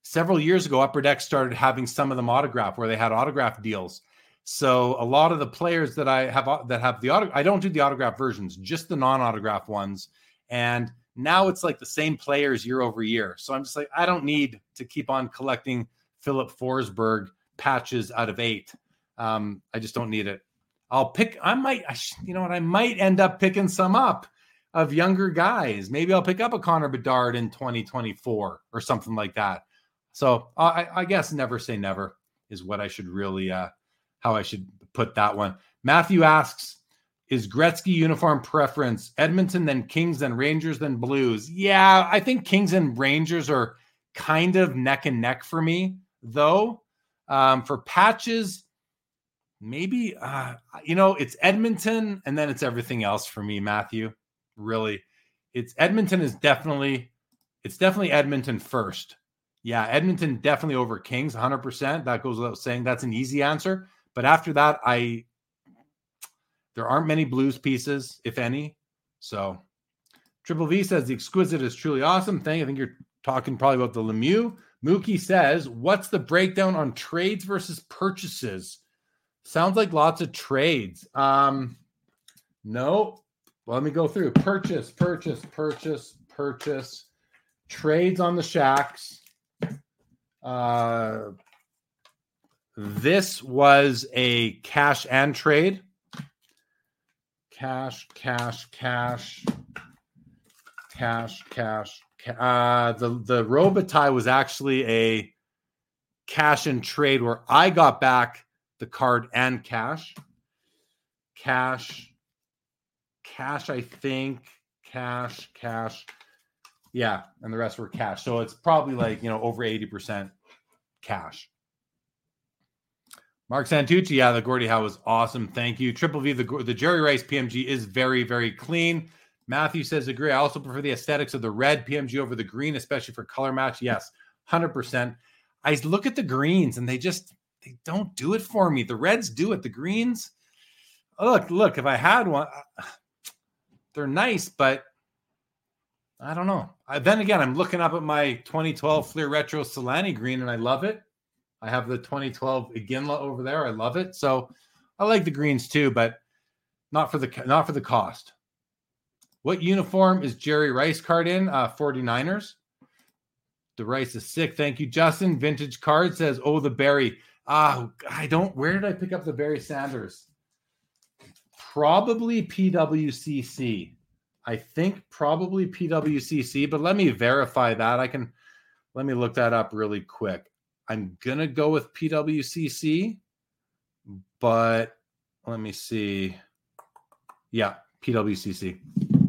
several years ago, Upper Deck started having some of them autographed where they had autograph deals. So a lot of the players that I have that have the auto, I don't do the autograph versions, just the non-autograph ones. And now it's like the same players year over year. So I'm just like, I don't need to keep on collecting Philip Forsberg patches out of eight. Um, I just don't need it. I'll pick, I might, you know what, I might end up picking some up of younger guys. Maybe I'll pick up a Connor Bedard in twenty twenty-four or something like that. So I, I guess never say never is what I should really, uh, how I should put that one. Matthew asks, is Gretzky uniform preference Edmonton, then Kings, then Rangers, then Blues? Yeah, I think Kings and Rangers are kind of neck and neck for me, though. Um, for patches, maybe, uh, you know, it's Edmonton, and then it's everything else for me, Matthew. Really. It's Edmonton is definitely, it's definitely Edmonton first. Yeah, Edmonton definitely over Kings, one hundred percent. That goes without saying. That's an easy answer. But after that, I... there aren't many Blues pieces, if any. So Triple V says the exquisite is truly awesome. Thank you. I think you're talking probably about the Lemieux. Mookie says, what's the breakdown on trades versus purchases? Sounds like lots of trades. Um, no. Well, let me go through. Purchase, purchase, purchase, purchase. Trades on the Shacks. Uh, this was a cash and trade. Cash, cash, cash, cash, cash. Uh, the, the Robitaille was actually a cash and trade where I got back the card and cash. Cash, cash, I think. Cash, cash. Yeah, and the rest were cash. So it's probably like, you know, over eighty percent cash. Mark Santucci, yeah, the Gordie Howe was awesome. Thank you. Triple V, the, the Jerry Rice P M G is very, very clean. Matthew says, agree. I also prefer the aesthetics of the red P M G over the green, especially for color match. Yes, one hundred percent. I look at the greens, and they just, they don't do it for me. The reds do it. The greens, oh, look, look, if I had one, they're nice, but I don't know. I, then again, I'm looking up at my twenty twelve Fleer Retro Solani green, and I love it. I have the twenty twelve Iginla over there. I love it. So I like the greens too, but not for the not for the cost. What uniform is Jerry Rice card in? Uh, forty-niners. The Rice is sick. Thank you, Justin. Vintage card says, oh, the Barry. Ah, I don't. Where did I pick up the Barry Sanders? Probably P W C C. I think probably P W C C, but let me verify that. I can, let me look that up really quick. I'm going to go with P W C C, but let me see. Yeah, P W C C.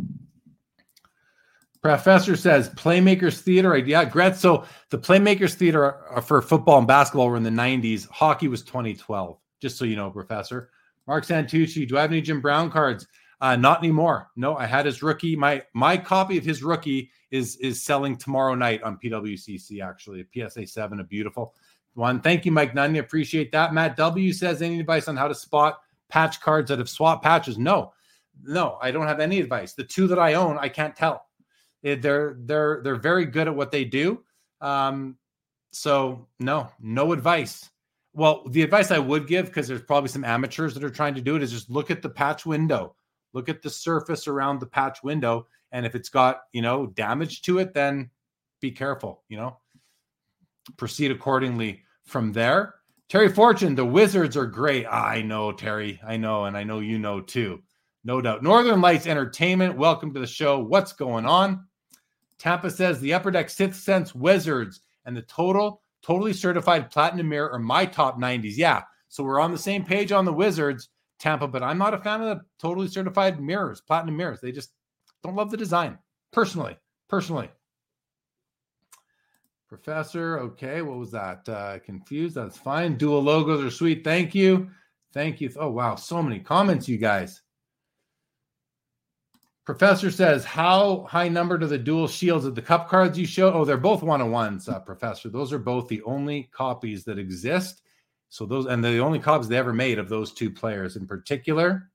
Professor says Playmakers Theater. Yeah, Gretz. So the Playmakers Theater for football and basketball were in the nineties. Hockey was twenty twelve, just so you know, Professor. Mark Santucci, do I have any Jim Brown cards? Uh, not anymore. No, I had his rookie. My my copy of his rookie is is selling tomorrow night on P W C C, actually. A P S A seven, a beautiful one. Thank you, Mike Nunya. Appreciate that. Matt W. says, any advice on how to spot patch cards that have swapped patches? No. No, I don't have any advice. The two that I own, I can't tell. They're they're they're very good at what they do. Um, so no, no advice. Well, the advice I would give, because there's probably some amateurs that are trying to do it, is just look at the patch window. Look at the surface around the patch window. And if it's got, you know, damage to it, then be careful, you know, proceed accordingly from there. Terry Fortune, the Wizards are great. I know, Terry, I know. And I know, you know, too, no doubt. Northern Lights Entertainment. Welcome to the show. What's going on? Tampa says the Upper Deck Sixth Sense Wizards and the total totally certified platinum mirror are my top nineties. Yeah. So we're on the same page on the Wizards, Tampa, but I'm not a fan of the totally certified mirrors, platinum mirrors. They just don't love the design. Personally, personally. Professor, okay, what was that? Uh, confused, that's fine. Dual logos are sweet. Thank you. Thank you. Oh, wow, so many comments, you guys. Professor says, how high numbered are the dual shields of the cup cards you show? Oh, they're both one-on-ones, uh, Professor. Those are both the only copies that exist. So those, and the only copies they ever made of those two players in particular.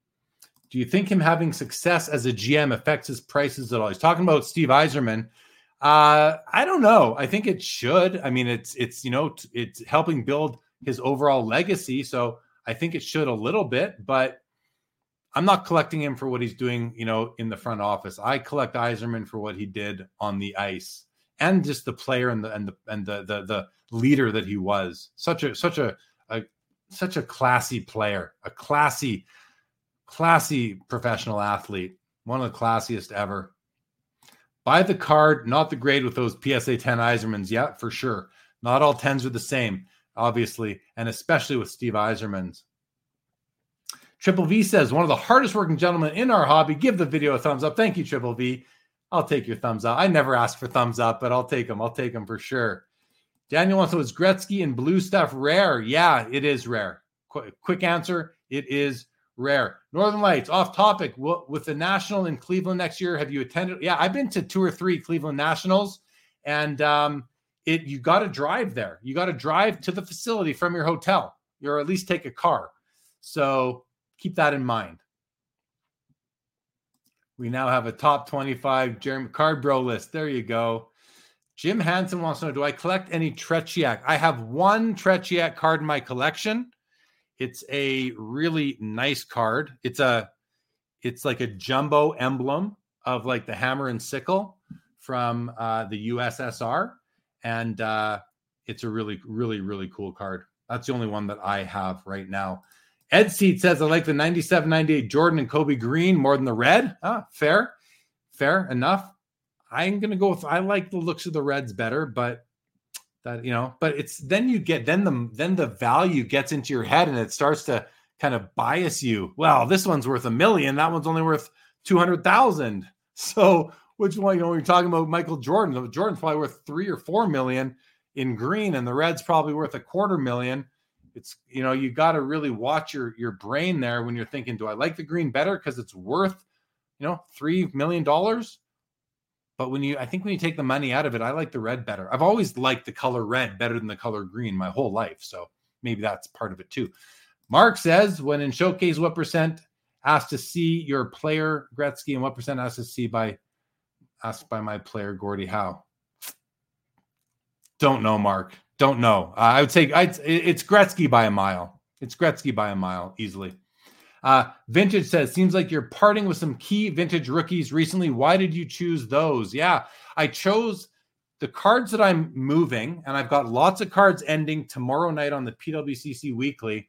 Do you think him having success as a G M affects his prices at all? He's talking about Steve Yzerman. Uh, I don't know. I think it should. I mean, it's it's you know t- it's helping build his overall legacy, so I think it should a little bit. But I'm not collecting him for what he's doing, you know, in the front office. I collect Yzerman for what he did on the ice and just the player and the and the and the the, the leader that he was. Such a such a, a such a classy player, a classy classy professional athlete, one of the classiest ever. Buy the card, not the grade with those P S A ten Yzermans. Yeah, for sure. Not all tens are the same, obviously, and especially with Steve Yzerman's. Triple V says, one of the hardest working gentlemen in our hobby. Give the video a thumbs up. Thank you, Triple V. I'll take your thumbs up. I never ask for thumbs up, but I'll take them. I'll take them for sure. Daniel wants to know, is Gretzky and blue stuff rare? Yeah, it is rare. Qu- quick answer, it is rare. Northern Lights, off topic. With the National in Cleveland next year, have you attended? Yeah, I've been to two or three Cleveland Nationals, and um, it you got to drive there. You got to drive to the facility from your hotel, or at least take a car. So keep that in mind. We now have a top twenty-five Jeremy Card Bro list. There you go. Jim Hansen wants to know, do I collect any Tretiak? I have one Tretiak card in my collection. It's a really nice card. It's a, it's like a jumbo emblem of like the hammer and sickle from uh, the U S S R. And uh, it's a really, really, really cool card. That's the only one that I have right now. Ed Seed says, I like the ninety-seven ninety-eight Jordan and Kobe Green more than the red. Ah, fair. Fair enough. I'm going to go with, I like the looks of the reds better, but that, you know, but it's, then you get, then the, then the value gets into your head and it starts to kind of bias you. Well, this one's worth a million. That one's only worth two hundred thousand. So which one, you know, when you're talking about Michael Jordan, Jordan's probably worth three or four million in green and the red's probably worth a quarter million. It's, you know, you got to really watch your, your brain there when you're thinking, do I like the green better because it's worth, you know, three million dollars? But when you, I think when you take the money out of it, I like the red better. I've always liked the color red better than the color green my whole life. So maybe that's part of it too. Mark says, when in Showcase, what percent asked to see your player Gretzky and what percent asked to see by, asked by my player Gordie Howe? Don't know, Mark. Don't know. Uh, I would say I'd, it's Gretzky by a mile. It's Gretzky by a mile, easily. Uh, Vintage says, seems like you're parting with some key vintage rookies recently. Why did you choose those? Yeah, I chose the cards that I'm moving, and I've got lots of cards ending tomorrow night on the P W C C Weekly.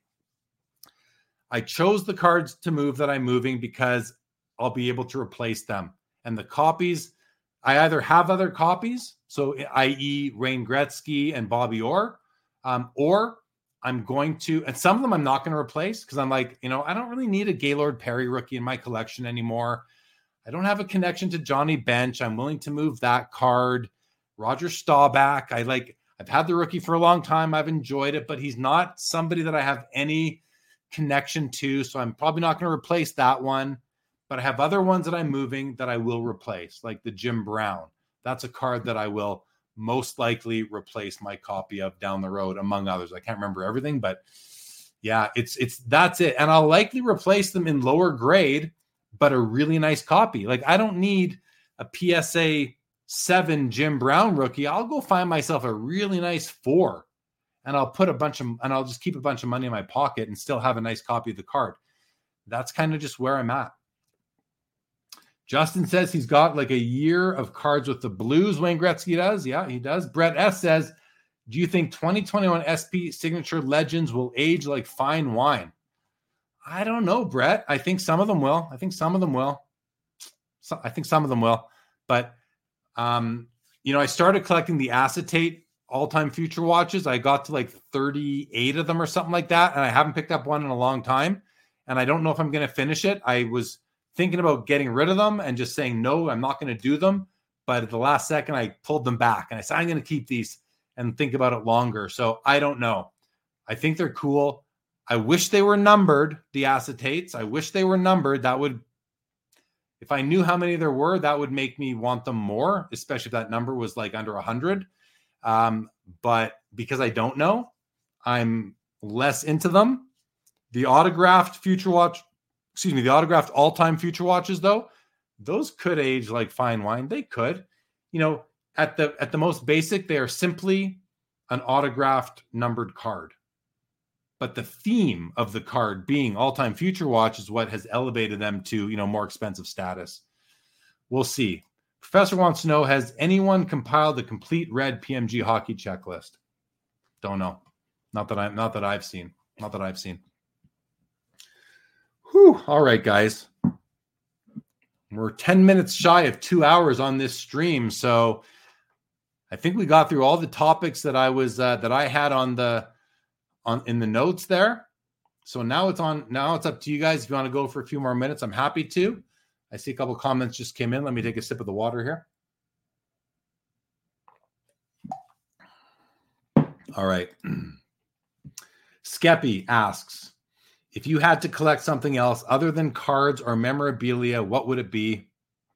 I chose the cards to move that I'm moving because I'll be able to replace them. And the copies, I either have other copies, so that is. Wayne Gretzky and Bobby Orr, um, or I'm going to, and some of them I'm not going to replace because I'm like, you know, I don't really need a Gaylord Perry rookie in my collection anymore. I don't have a connection to Johnny Bench. I'm willing to move that card. Roger Staubach, I like, I've had the rookie for a long time. I've enjoyed it, but he's not somebody that I have any connection to. So I'm probably not going to replace that one. But I have other ones that I'm moving that I will replace, like the Jim Brown. That's a card that I will most likely replace my copy of down the road, among others. I can't remember everything, but yeah, it's it's that's it. And I'll likely replace them in lower grade, but a really nice copy. Like I don't need a P S A seven Jim Brown rookie. I'll go find myself a really nice four, and I'll put a bunch of and I'll just keep a bunch of money in my pocket and still have a nice copy of the card. That's kind of just where I'm at. Justin says he's got like a year of cards with the Blues. Wayne Gretzky does. Yeah, he does. Brett S says, do you think twenty twenty-one S P Signature Legends will age like fine wine? I don't know, Brett. I think some of them will. I think some of them will. So, I think some of them will. But, um, you know, I started collecting the acetate all-time future watches. I got to like thirty-eight of them or something like that. And I haven't picked up one in a long time. And I don't know if I'm going to finish it. I was thinking about getting rid of them and just saying, no, I'm not going to do them. But at the last second, I pulled them back and I said, I'm going to keep these and think about it longer. So I don't know. I think they're cool. I wish they were numbered, the acetates. I wish they were numbered. That would, if I knew how many there were, that would make me want them more, especially if that number was like under one hundred. Um, but because I don't know, I'm less into them. The autographed future watch, excuse me, the autographed all-time future watches, though, those could age like fine wine. They could. You know, at the at the most basic, they are simply an autographed numbered card. But the theme of the card being all-time future watch is what has elevated them to, you know, more expensive status. We'll see. Professor wants to know, has anyone compiled the complete red P M G hockey checklist? Don't know. Not that I'm not that I've seen. Not that I've seen. Whew. All right, guys. We're ten minutes shy of two hours on this stream, so I think we got through all the topics that I was uh, that I had on the on in the notes there. So now it's on. Now it's up to you guys. If you want to go for a few more minutes, I'm happy to. I see a couple comments just came in. Let me take a sip of the water here. All right. Skeppy asks, if you had to collect something else other than cards or memorabilia, what would it be?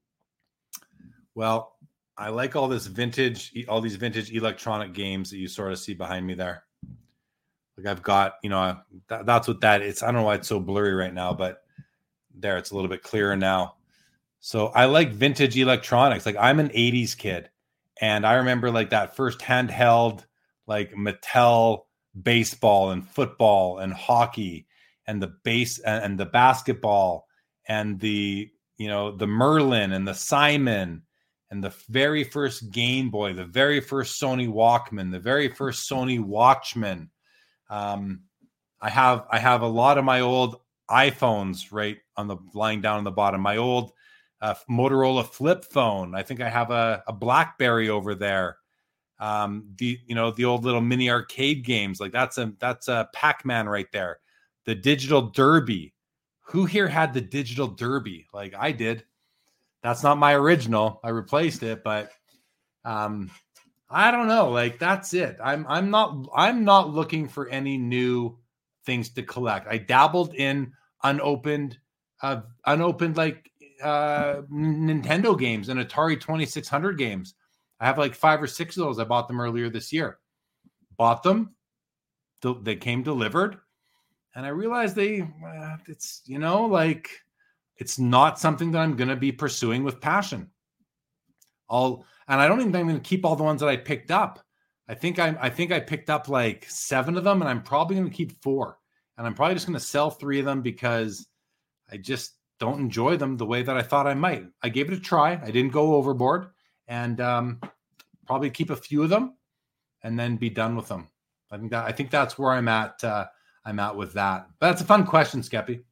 Well, I like all this vintage, all these vintage electronic games that you sort of see behind me there. Like I've got, you know, that, that's what that is. I don't know why it's so blurry right now, but there, it's a little bit clearer now. So I like vintage electronics. Like I'm an eighties kid, and I remember like that first handheld, like Mattel baseball and football and hockey and the base and, and the basketball and the, you know, the Merlin and the Simon and the very first Game Boy, the very first Sony Walkman, the very first Sony Watchman. Um, I have I have a lot of my old iPhones right on the lying down on the bottom. My old uh, Motorola flip phone. I think I have a, a BlackBerry over there. Um, the you know the old little mini arcade games, like that's a that's a Pac-Man right there. The digital derby. Who here had the digital derby? Like I did. That's not my original. I replaced it, but um, I don't know. Like that's it. I'm I'm not I'm not looking for any new things to collect. I dabbled in unopened uh, unopened like uh, Nintendo games and Atari twenty-six hundred games. I have like five or six of those. I bought them earlier this year. Bought them. They came delivered. And I realized they, uh, it's, you know, like, it's not something that I'm going to be pursuing with passion. I'll, and I don't even think I'm going to keep all the ones that I picked up. I think I, I think I picked up like seven of them, and I'm probably going to keep four. And I'm probably just going to sell three of them because I just don't enjoy them the way that I thought I might. I gave it a try. I didn't go overboard. And um, probably keep a few of them and then be done with them. I think that I think that's where I'm at. Uh, I'm at with that. But that's a fun question, Skeppy.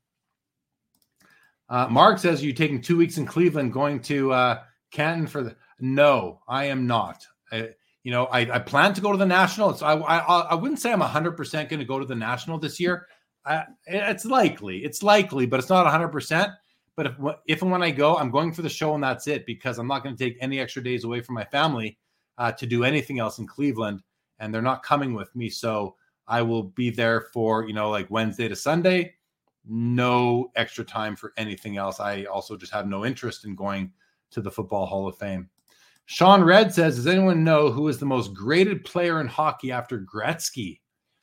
Uh, Mark says, "Are you taking two weeks in Cleveland, going to uh, Canton for the?" No, I am not. I, you know, I, I plan to go to the National. So I I, I wouldn't say I'm one hundred percent going to go to the National this year. I, it's likely. It's likely, but it's not one hundred percent. But if, if and when I go, I'm going for the show and that's it, because I'm not going to take any extra days away from my family uh, to do anything else in Cleveland, and they're not coming with me. So I will be there for, you know, like Wednesday to Sunday, no extra time for anything else. I also just have no interest in going to the Football Hall of Fame. Sean Red says, does anyone know who is the most graded player in hockey after Gretzky?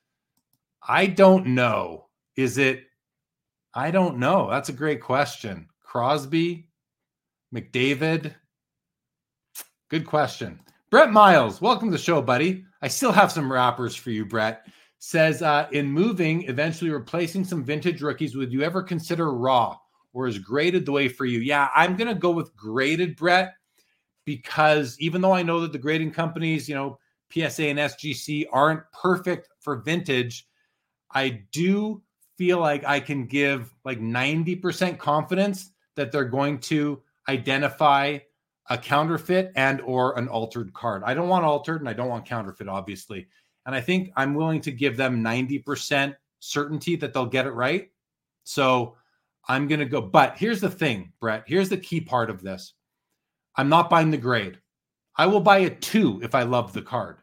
I don't know. Is it? I don't know. That's a great question. Crosby, McDavid. Good question. Brett Miles, welcome to the show, buddy. I still have some rappers for you, Brett. Says, uh, in moving, eventually replacing some vintage rookies, would you ever consider raw, or is graded the way for you? Yeah, I'm going to go with graded, Brett, because even though I know that the grading companies, you know, P S A and S G C aren't perfect for vintage, I do feel like I can give like ninety percent confidence that they're going to identify a counterfeit and or an altered card. I don't want altered and I don't want counterfeit, obviously. And I think I'm willing to give them ninety percent certainty that they'll get it right. So I'm going to go. But here's the thing, Brett. Here's the key part of this. I'm not buying the grade. I will buy a two if I love the card.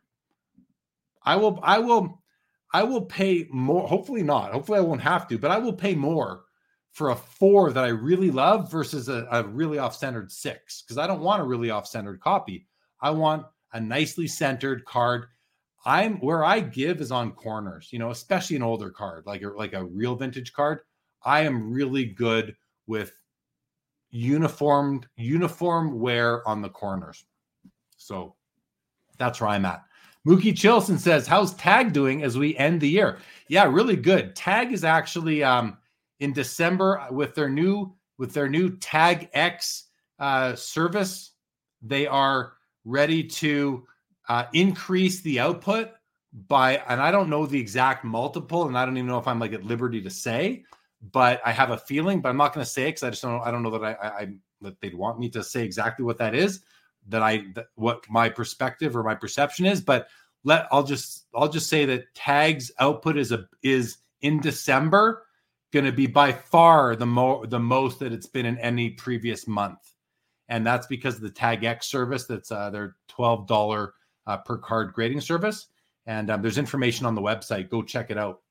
I will, I will, I will pay more. Hopefully not. Hopefully I won't have to, but I will pay more for a four that I really love versus a, a really off-centered six, because I don't want a really off-centered copy. I want a nicely centered card. I'm where I give is on corners, you know, especially an older card, like a, like a real vintage card. I am really good with uniformed uniform wear on the corners. So That's where I'm at. Mookie Chilson says, how's Tag doing as we end the year? Yeah, really good. Tag is actually um, in December with their new with their new Tag X uh, service. They are ready to uh, increase the output by, and I don't know the exact multiple, and I don't even know if I'm like at liberty to say, but I have a feeling, but I'm not going to say it because I just don't. I don't know that I, I, I that they'd want me to say exactly what that is. That I that what my perspective or my perception is, but let I'll just I'll just say that Tag's output is a is in December going to be by far the mo the most that it's been in any previous month, and that's because of the Tag X service. That's uh, their twelve dollars uh, per card grading service, and um, there's information on the website. Go check it out.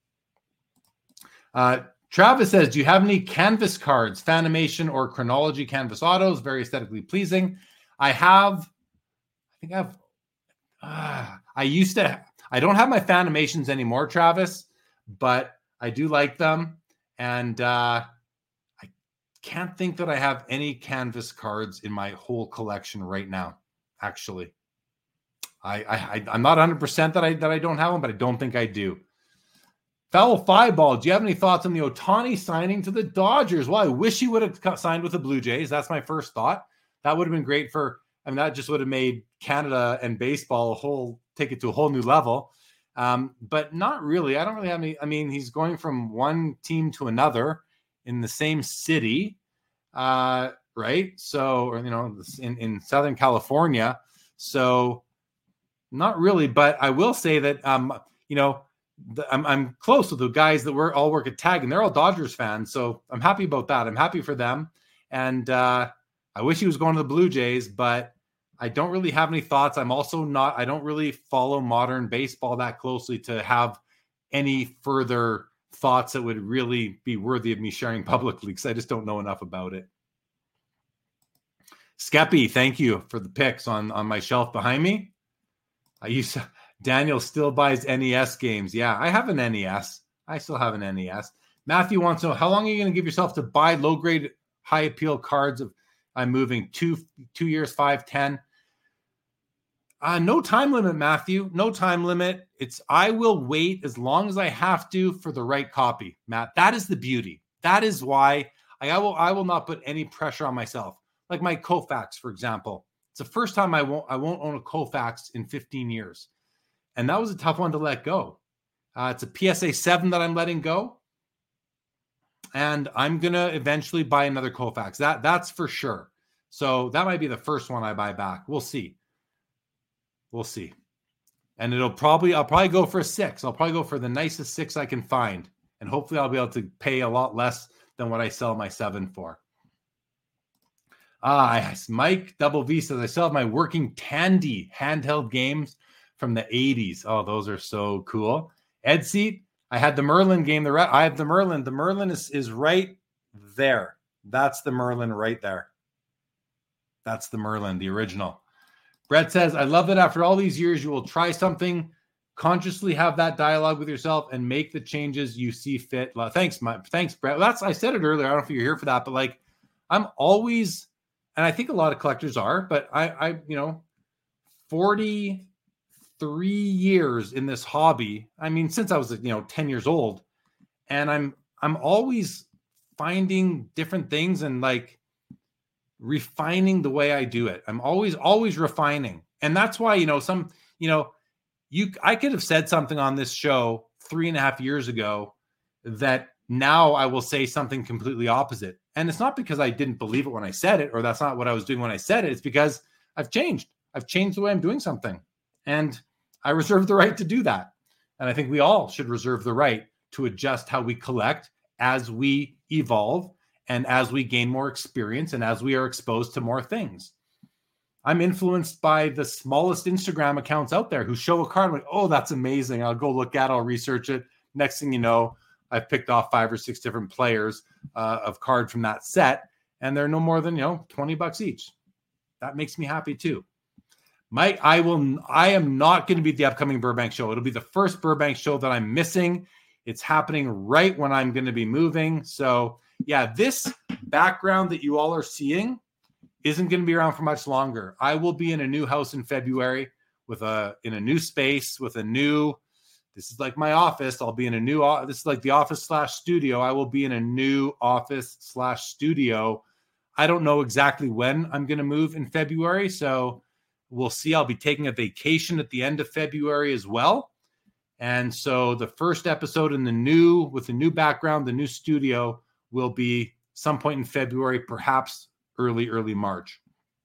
Uh, Travis says, "Do you have any canvas cards, Fanimation or Chronology canvas autos? Very aesthetically pleasing." I have, I think I have, uh, I used to, I don't have my Fanimations anymore, Travis, but I do like them. And uh, I can't think that I have any canvas cards in my whole collection right now, actually. I, I, I'm not one hundred percent that I, that I don't have them, but I don't think I do. Foul Fireball, do you have any thoughts on the Ohtani signing to the Dodgers? Well, I wish he would have signed with the Blue Jays. That's my first thought. That would have been great for, I mean, that just would have made Canada and baseball a whole, take it to a whole new level. Um, but not really. I don't really have any, I mean, he's going from one team to another in the same city, uh, right? So, or, you know, in, in Southern California. So not really, but I will say that, um, you know, the, I'm, I'm close with the guys that were all work at Tag, and they're all Dodgers fans. So I'm happy about that. I'm happy for them. And, uh, I wish he was going to the Blue Jays, but I don't really have any thoughts. I'm also not, I don't really follow modern baseball that closely to have any further thoughts that would really be worthy of me sharing publicly because I just don't know enough about it. Skeppy, thank you for the picks on, on my shelf behind me. I used to, Daniel still buys N E S games. Yeah, I have an N E S. I still have an N E S. Matthew wants to know, how long are you going to give yourself to buy low-grade, high-appeal cards of I'm moving two, two years, five, ten. Uh, no time limit, Matthew. No time limit. It's I will wait as long as I have to for the right copy, Matt. That is the beauty. That is why I, I will. I will not put any pressure on myself. Like my Koufax, for example. It's the first time I won't. I won't own a Koufax in fifteen years, and that was a tough one to let go. Uh, it's a P S A seven that I'm letting go. And I'm going to eventually buy another Koufax. That, that's for sure. So that might be the first one I buy back. We'll see. We'll see. And it'll probably, I'll probably go for a six. I'll probably go for the nicest six I can find. And hopefully I'll be able to pay a lot less than what I sell my seven for. Ah, yes. Mike Double V says, I still have my working Tandy handheld games from the eighties. Oh, those are so cool. Ed Seat, I had the Merlin game. The re- I have the Merlin. The Merlin is, is right there. That's the Merlin right there. That's the Merlin, the original. Brett says, I love that after all these years, you will try something, consciously have that dialogue with yourself and make the changes you see fit. Thanks, my, thanks, Brett. That's, I said it earlier. I don't know if you're here for that, but like, I'm always, and I think a lot of collectors are, but I, I, you know, forty-three years in this hobby. I mean, since I was, you know, ten years old, and I'm, I'm always finding different things and like refining the way I do it. I'm always, always refining. And that's why, you know, some, you know, you, I could have said something on this show three and a half years ago that now I will say something completely opposite. And it's not because I didn't believe it when I said it, or that's not what I was doing when I said it. It's because I've changed. I've changed the way I'm doing something. And I reserve the right to do that. And I think we all should reserve the right to adjust how we collect as we evolve and as we gain more experience and as we are exposed to more things. I'm influenced by the smallest Instagram accounts out there who show a card. I'm like, oh, that's amazing. I'll go look at it. I'll research it. Next thing you know, I've picked off five or six different players uh, of card from that set, and they're no more than, you know, twenty bucks each. That makes me happy too. Mike, I will. I am not going to be at the upcoming Burbank show. It'll be the first Burbank show that I'm missing. It's happening right when I'm going to be moving. So yeah, this background that you all are seeing isn't going to be around for much longer. I will be in a new house in February. with a in a new space with a new. This is like my office. I'll be in a new. This is like the office slash studio. I will be in a new office slash studio. I don't know exactly when I'm going to move in February, so we'll see. I'll be taking a vacation at the end of February as well. And so the first episode in the new, with the new background, the new studio will be some point in February, perhaps early, early March.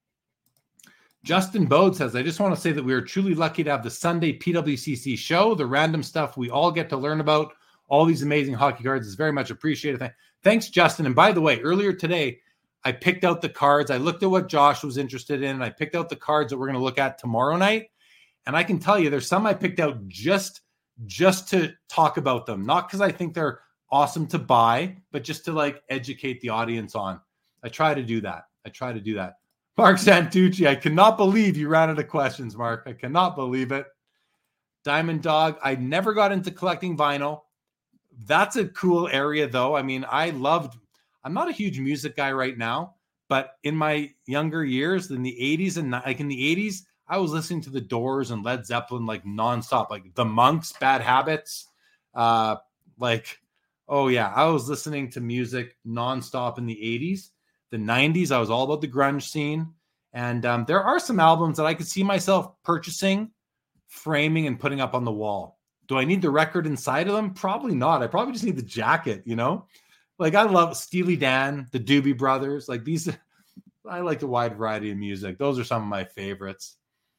Justin Bode says, I just want to say that we are truly lucky to have the Sunday P W C C show. The random stuff we all get to learn about, all these amazing hockey cards is very much appreciated. Thanks, Justin. And by the way, earlier today, I picked out the cards. I looked at what Josh was interested in, and I picked out the cards that we're going to look at tomorrow night. And I can tell you there's some I picked out just just to talk about them, not because I think they're awesome to buy, but just to like educate the audience on. I try to do that. I try to do that. Mark Santucci, I cannot believe you ran out of questions, Mark. I cannot believe it. Diamond Dog, I never got into collecting vinyl. That's a cool area, though. I mean, I loved, I'm not a huge music guy right now, but in my younger years, in the eighties and like in the eighties, I was listening to the Doors and Led Zeppelin like nonstop, like the Monks, Bad Habits. Uh, like, oh yeah, I was listening to music nonstop in the eighties. The nineties, I was all about the grunge scene. And um, there are some albums that I could see myself purchasing, framing, and putting up on the wall. Do I need the record inside of them? Probably not. I probably just need the jacket, you know? Like, I love Steely Dan, the Doobie Brothers. Like, these, I like a wide variety of music. Those are some of my favorites.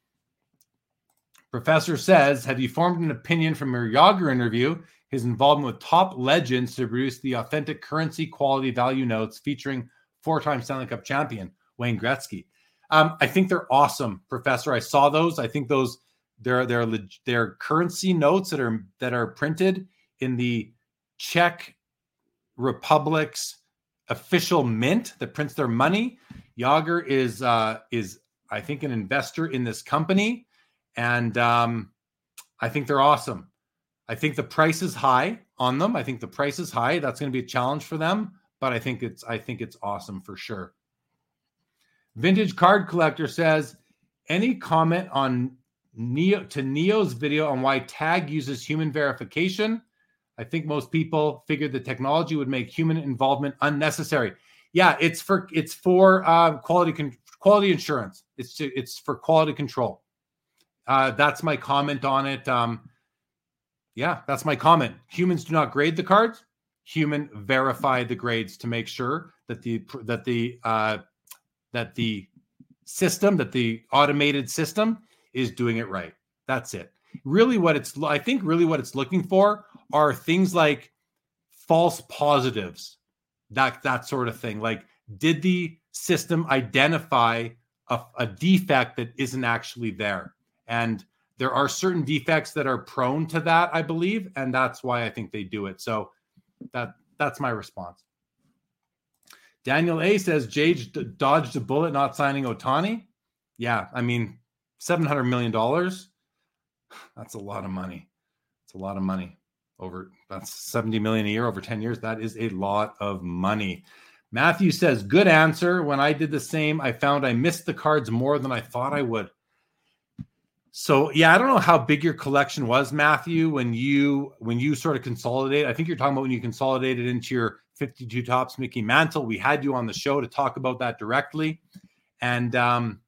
Professor says, have you formed an opinion from your Yager interview, his involvement with top legends to produce the authentic currency quality value notes featuring four-time Stanley Cup champion Wayne Gretzky? Um, I think they're awesome, Professor. I saw those. I think those they're they're they're currency notes that are that are printed in the Czech Republic's official mint that prints their money. Yager is uh, is I think an investor in this company, and um, I think they're awesome. I think the price is high on them. I think the price is high. That's going to be a challenge for them. But I think it's I think it's awesome for sure. Vintage Card Collector says, any comment on Neo to Neo's video on why Tag uses human verification? I think most people figured the technology would make human involvement unnecessary. Yeah, it's for it's for uh, quality con- quality insurance. It's to, it's for quality control. Uh, that's my comment on it. Um, yeah, that's my comment. Humans do not grade the cards. Human verify the grades to make sure that the that the uh, that the system, that the automated system is doing it right. That's it. Really, what it's I think really what it's looking for are things like false positives, that that sort of thing. Like, did the system identify a, a defect that isn't actually there? And there are certain defects that are prone to that, I believe, and that's why I think they do it. So that that's my response. Daniel A says, Jage dodged a bullet not signing Ohtani. Yeah, I mean, seven hundred million dollars. That's a lot of money. It's a lot of money. Over that's seventy million dollars a year over ten years. That is a lot of money. Matthew says, good answer. When I did the same, I found I missed the cards more than I thought I would. So, yeah, I don't know how big your collection was, Matthew, when you when you sort of consolidate. I think you're talking about when you consolidated into your fifty-two Topps Mickey Mantle. We had you on the show to talk about that directly. And um,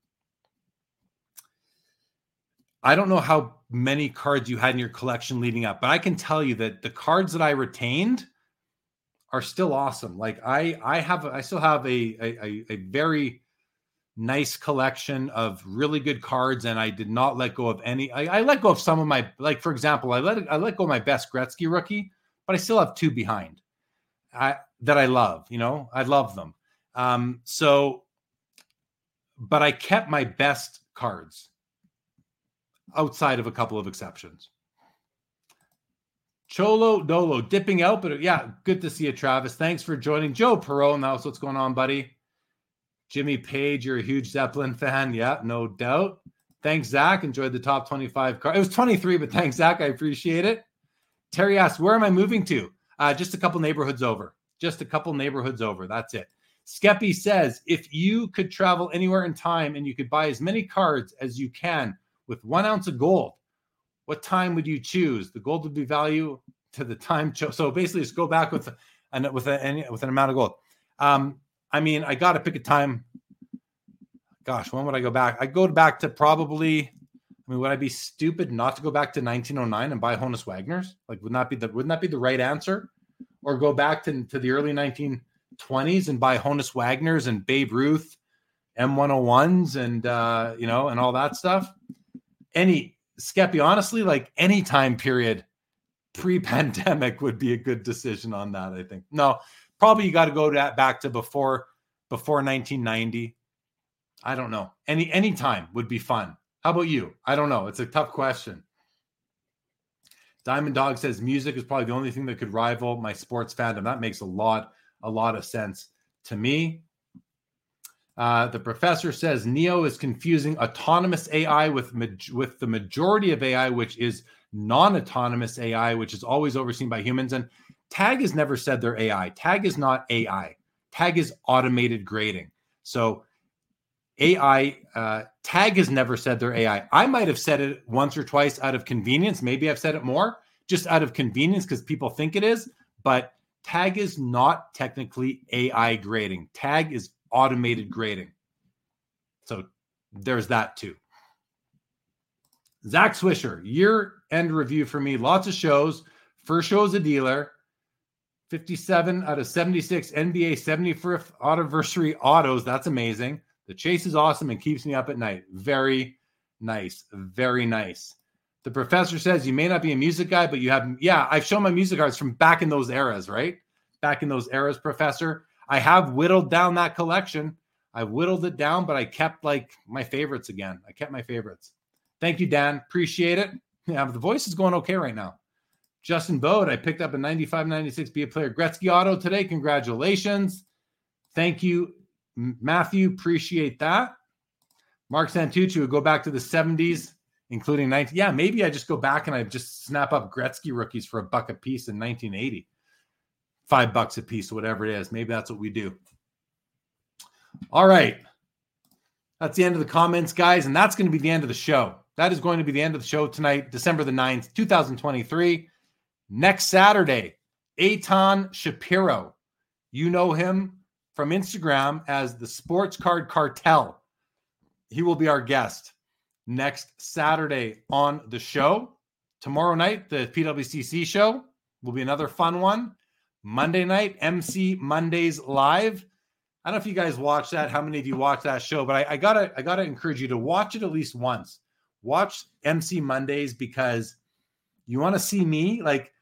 I don't know how many cards you had in your collection leading up, but I can tell you that the cards that I retained are still awesome. Like I, I have, I still have a, a, a very nice collection of really good cards, and I did not let go of any. I, I let go of some of my, like for example, I let I let go of my best Gretzky rookie, but I still have two behind. I that I love. You know, I love them. Um, so, but I kept my best cards outside of a couple of exceptions. Cholo Dolo dipping out, but yeah, good to see you, Travis. Thanks for joining. Joe Perot in the house. What's going on, buddy? Jimmy Page, you're a huge Zeppelin fan. Yeah, no doubt. Thanks, Zach. Enjoyed the top twenty-five card. It was twenty-three, but thanks, Zach. I appreciate it. Terry asks, where am I moving to? Uh, just a couple neighborhoods over. Just a couple neighborhoods over. That's it. Skeppy says, if you could travel anywhere in time and you could buy as many cards as you can, with one ounce of gold, what time would you choose? The gold would be value to the time. Cho- so basically, just go back with an with a, with an amount of gold. Um, I mean, I got to pick a time. Gosh, when would I go back? I go back to probably. I mean, would I be stupid not to go back to nineteen oh nine and buy Honus Wagner's? Like, would not be the wouldn't that be the right answer? Or go back to, to the early nineteen twenties and buy Honus Wagner's and Babe Ruth M one oh ones and uh, you know, and all that stuff. Any Skeppy, honestly, like any time period pre-pandemic would be a good decision on that, I think. No, probably you got to go to that back to before before nineteen ninety. I don't know. Any any time would be fun. How about you? I don't know. It's a tough question. Diamond Dog says music is probably the only thing that could rival my sports fandom. That makes a lot, a lot of sense to me. Uh, the professor says Neo is confusing autonomous A I with with the majority of A I, which is non-autonomous A I, which is always overseen by humans. And Tag has never said they're A I. Tag is not A I. Tag is automated grading. So A I, uh, Tag has never said they're A I. I might have said it once or twice out of convenience. Maybe I've said it more just out of convenience because people think it is. But Tag is not technically A I grading. Tag is automated grading. So there's that too. Zach Swisher, year-end review for me. Lots of shows. First show as a dealer. fifty-seven out of seventy-six N B A seventy-fifth anniversary autos. That's amazing. The chase is awesome and keeps me up at night. Very nice. Very nice. The professor says you may not be a music guy, but you have, yeah, I've shown my music cards from back in those eras, right? Back in those eras, professor. I have whittled down that collection. I've whittled it down, but I kept like my favorites again. I kept my favorites. Thank you, Dan. Appreciate it. Yeah, the voice is going okay right now. Justin Bode, I picked up a ninety-five ninety-six Be a Player Gretzky auto today. Congratulations. Thank you, Matthew. Appreciate that. Mark Santucci would go back to the seventies, including nineteen. Yeah, maybe I just go back and I just snap up Gretzky rookies for a buck a piece in nineteen eighty. Five bucks a piece, whatever it is. Maybe that's what we do. All right. That's the end of the comments, guys. And that's going to be the end of the show. That is going to be the end of the show tonight, December the ninth, twenty twenty-three. Next Saturday, Eitan Shapiro. You know him from Instagram as the Sports Card Cartel. He will be our guest next Saturday on the show. Tomorrow night, the P W C C show will be another fun one. Monday night, M C Mondays Live. I don't know if you guys watch that, how many of you watch that show, but I, I gotta I gotta encourage you to watch it at least once. Watch M C Mondays because you want to see me. Like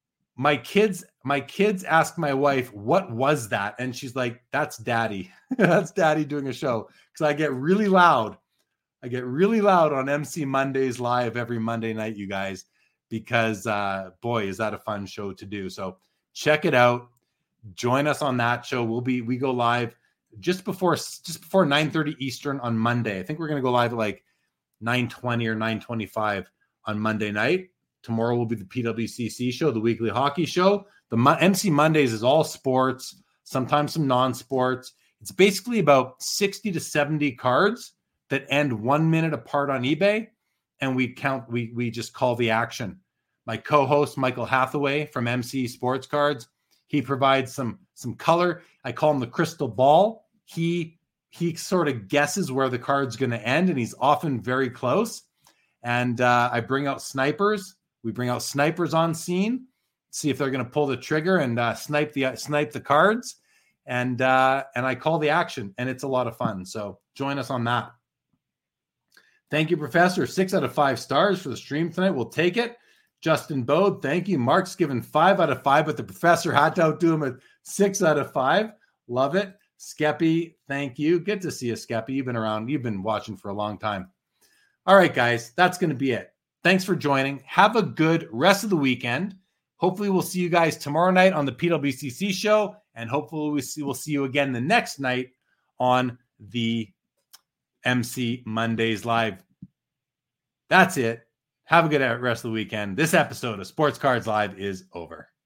my kids, my kids ask my wife, what was that? And she's like, that's daddy. That's daddy doing a show. Because I get really loud. I get really loud on M C Mondays Live every Monday night, you guys, because uh, boy, is that a fun show to do. So check it out. Join us on that show. We'll be, we go live just before, just before nine thirty Eastern on Monday. I think we're going to go live at like nine twenty or nine twenty-five on Monday night. Tomorrow will be the P W C C show, the weekly hockey show. The Mo- M C Mondays is all sports, sometimes some non-sports. It's basically about sixty to seventy cards that end one minute apart on eBay. And we count, we, we just call the action. My co-host, Michael Hathaway from M C Sports Cards, he provides some, some color. I call him the crystal ball. He, he sort of guesses where the card's going to end, and he's often very close. And uh, I bring out snipers. We bring out snipers on scene, see if they're going to pull the trigger and uh, snipe the uh, snipe the cards, and uh, and I call the action, and it's a lot of fun. So join us on that. Thank you, Professor. Six out of five stars for the stream tonight. We'll take it. Justin Bode, thank you. Mark's given five out of five, but the Professor had to outdo him at six out of five. Love it. Skeppy, thank you. Good to see you, Skeppy. You've been around. You've been watching for a long time. All right, guys, that's going to be it. Thanks for joining. Have a good rest of the weekend. Hopefully we'll see you guys tomorrow night on the P W C C show, and hopefully we see, we'll see you again the next night on the M C Mondays Live. That's it. Have a good rest of the weekend. This episode of Sports Cards Live is over.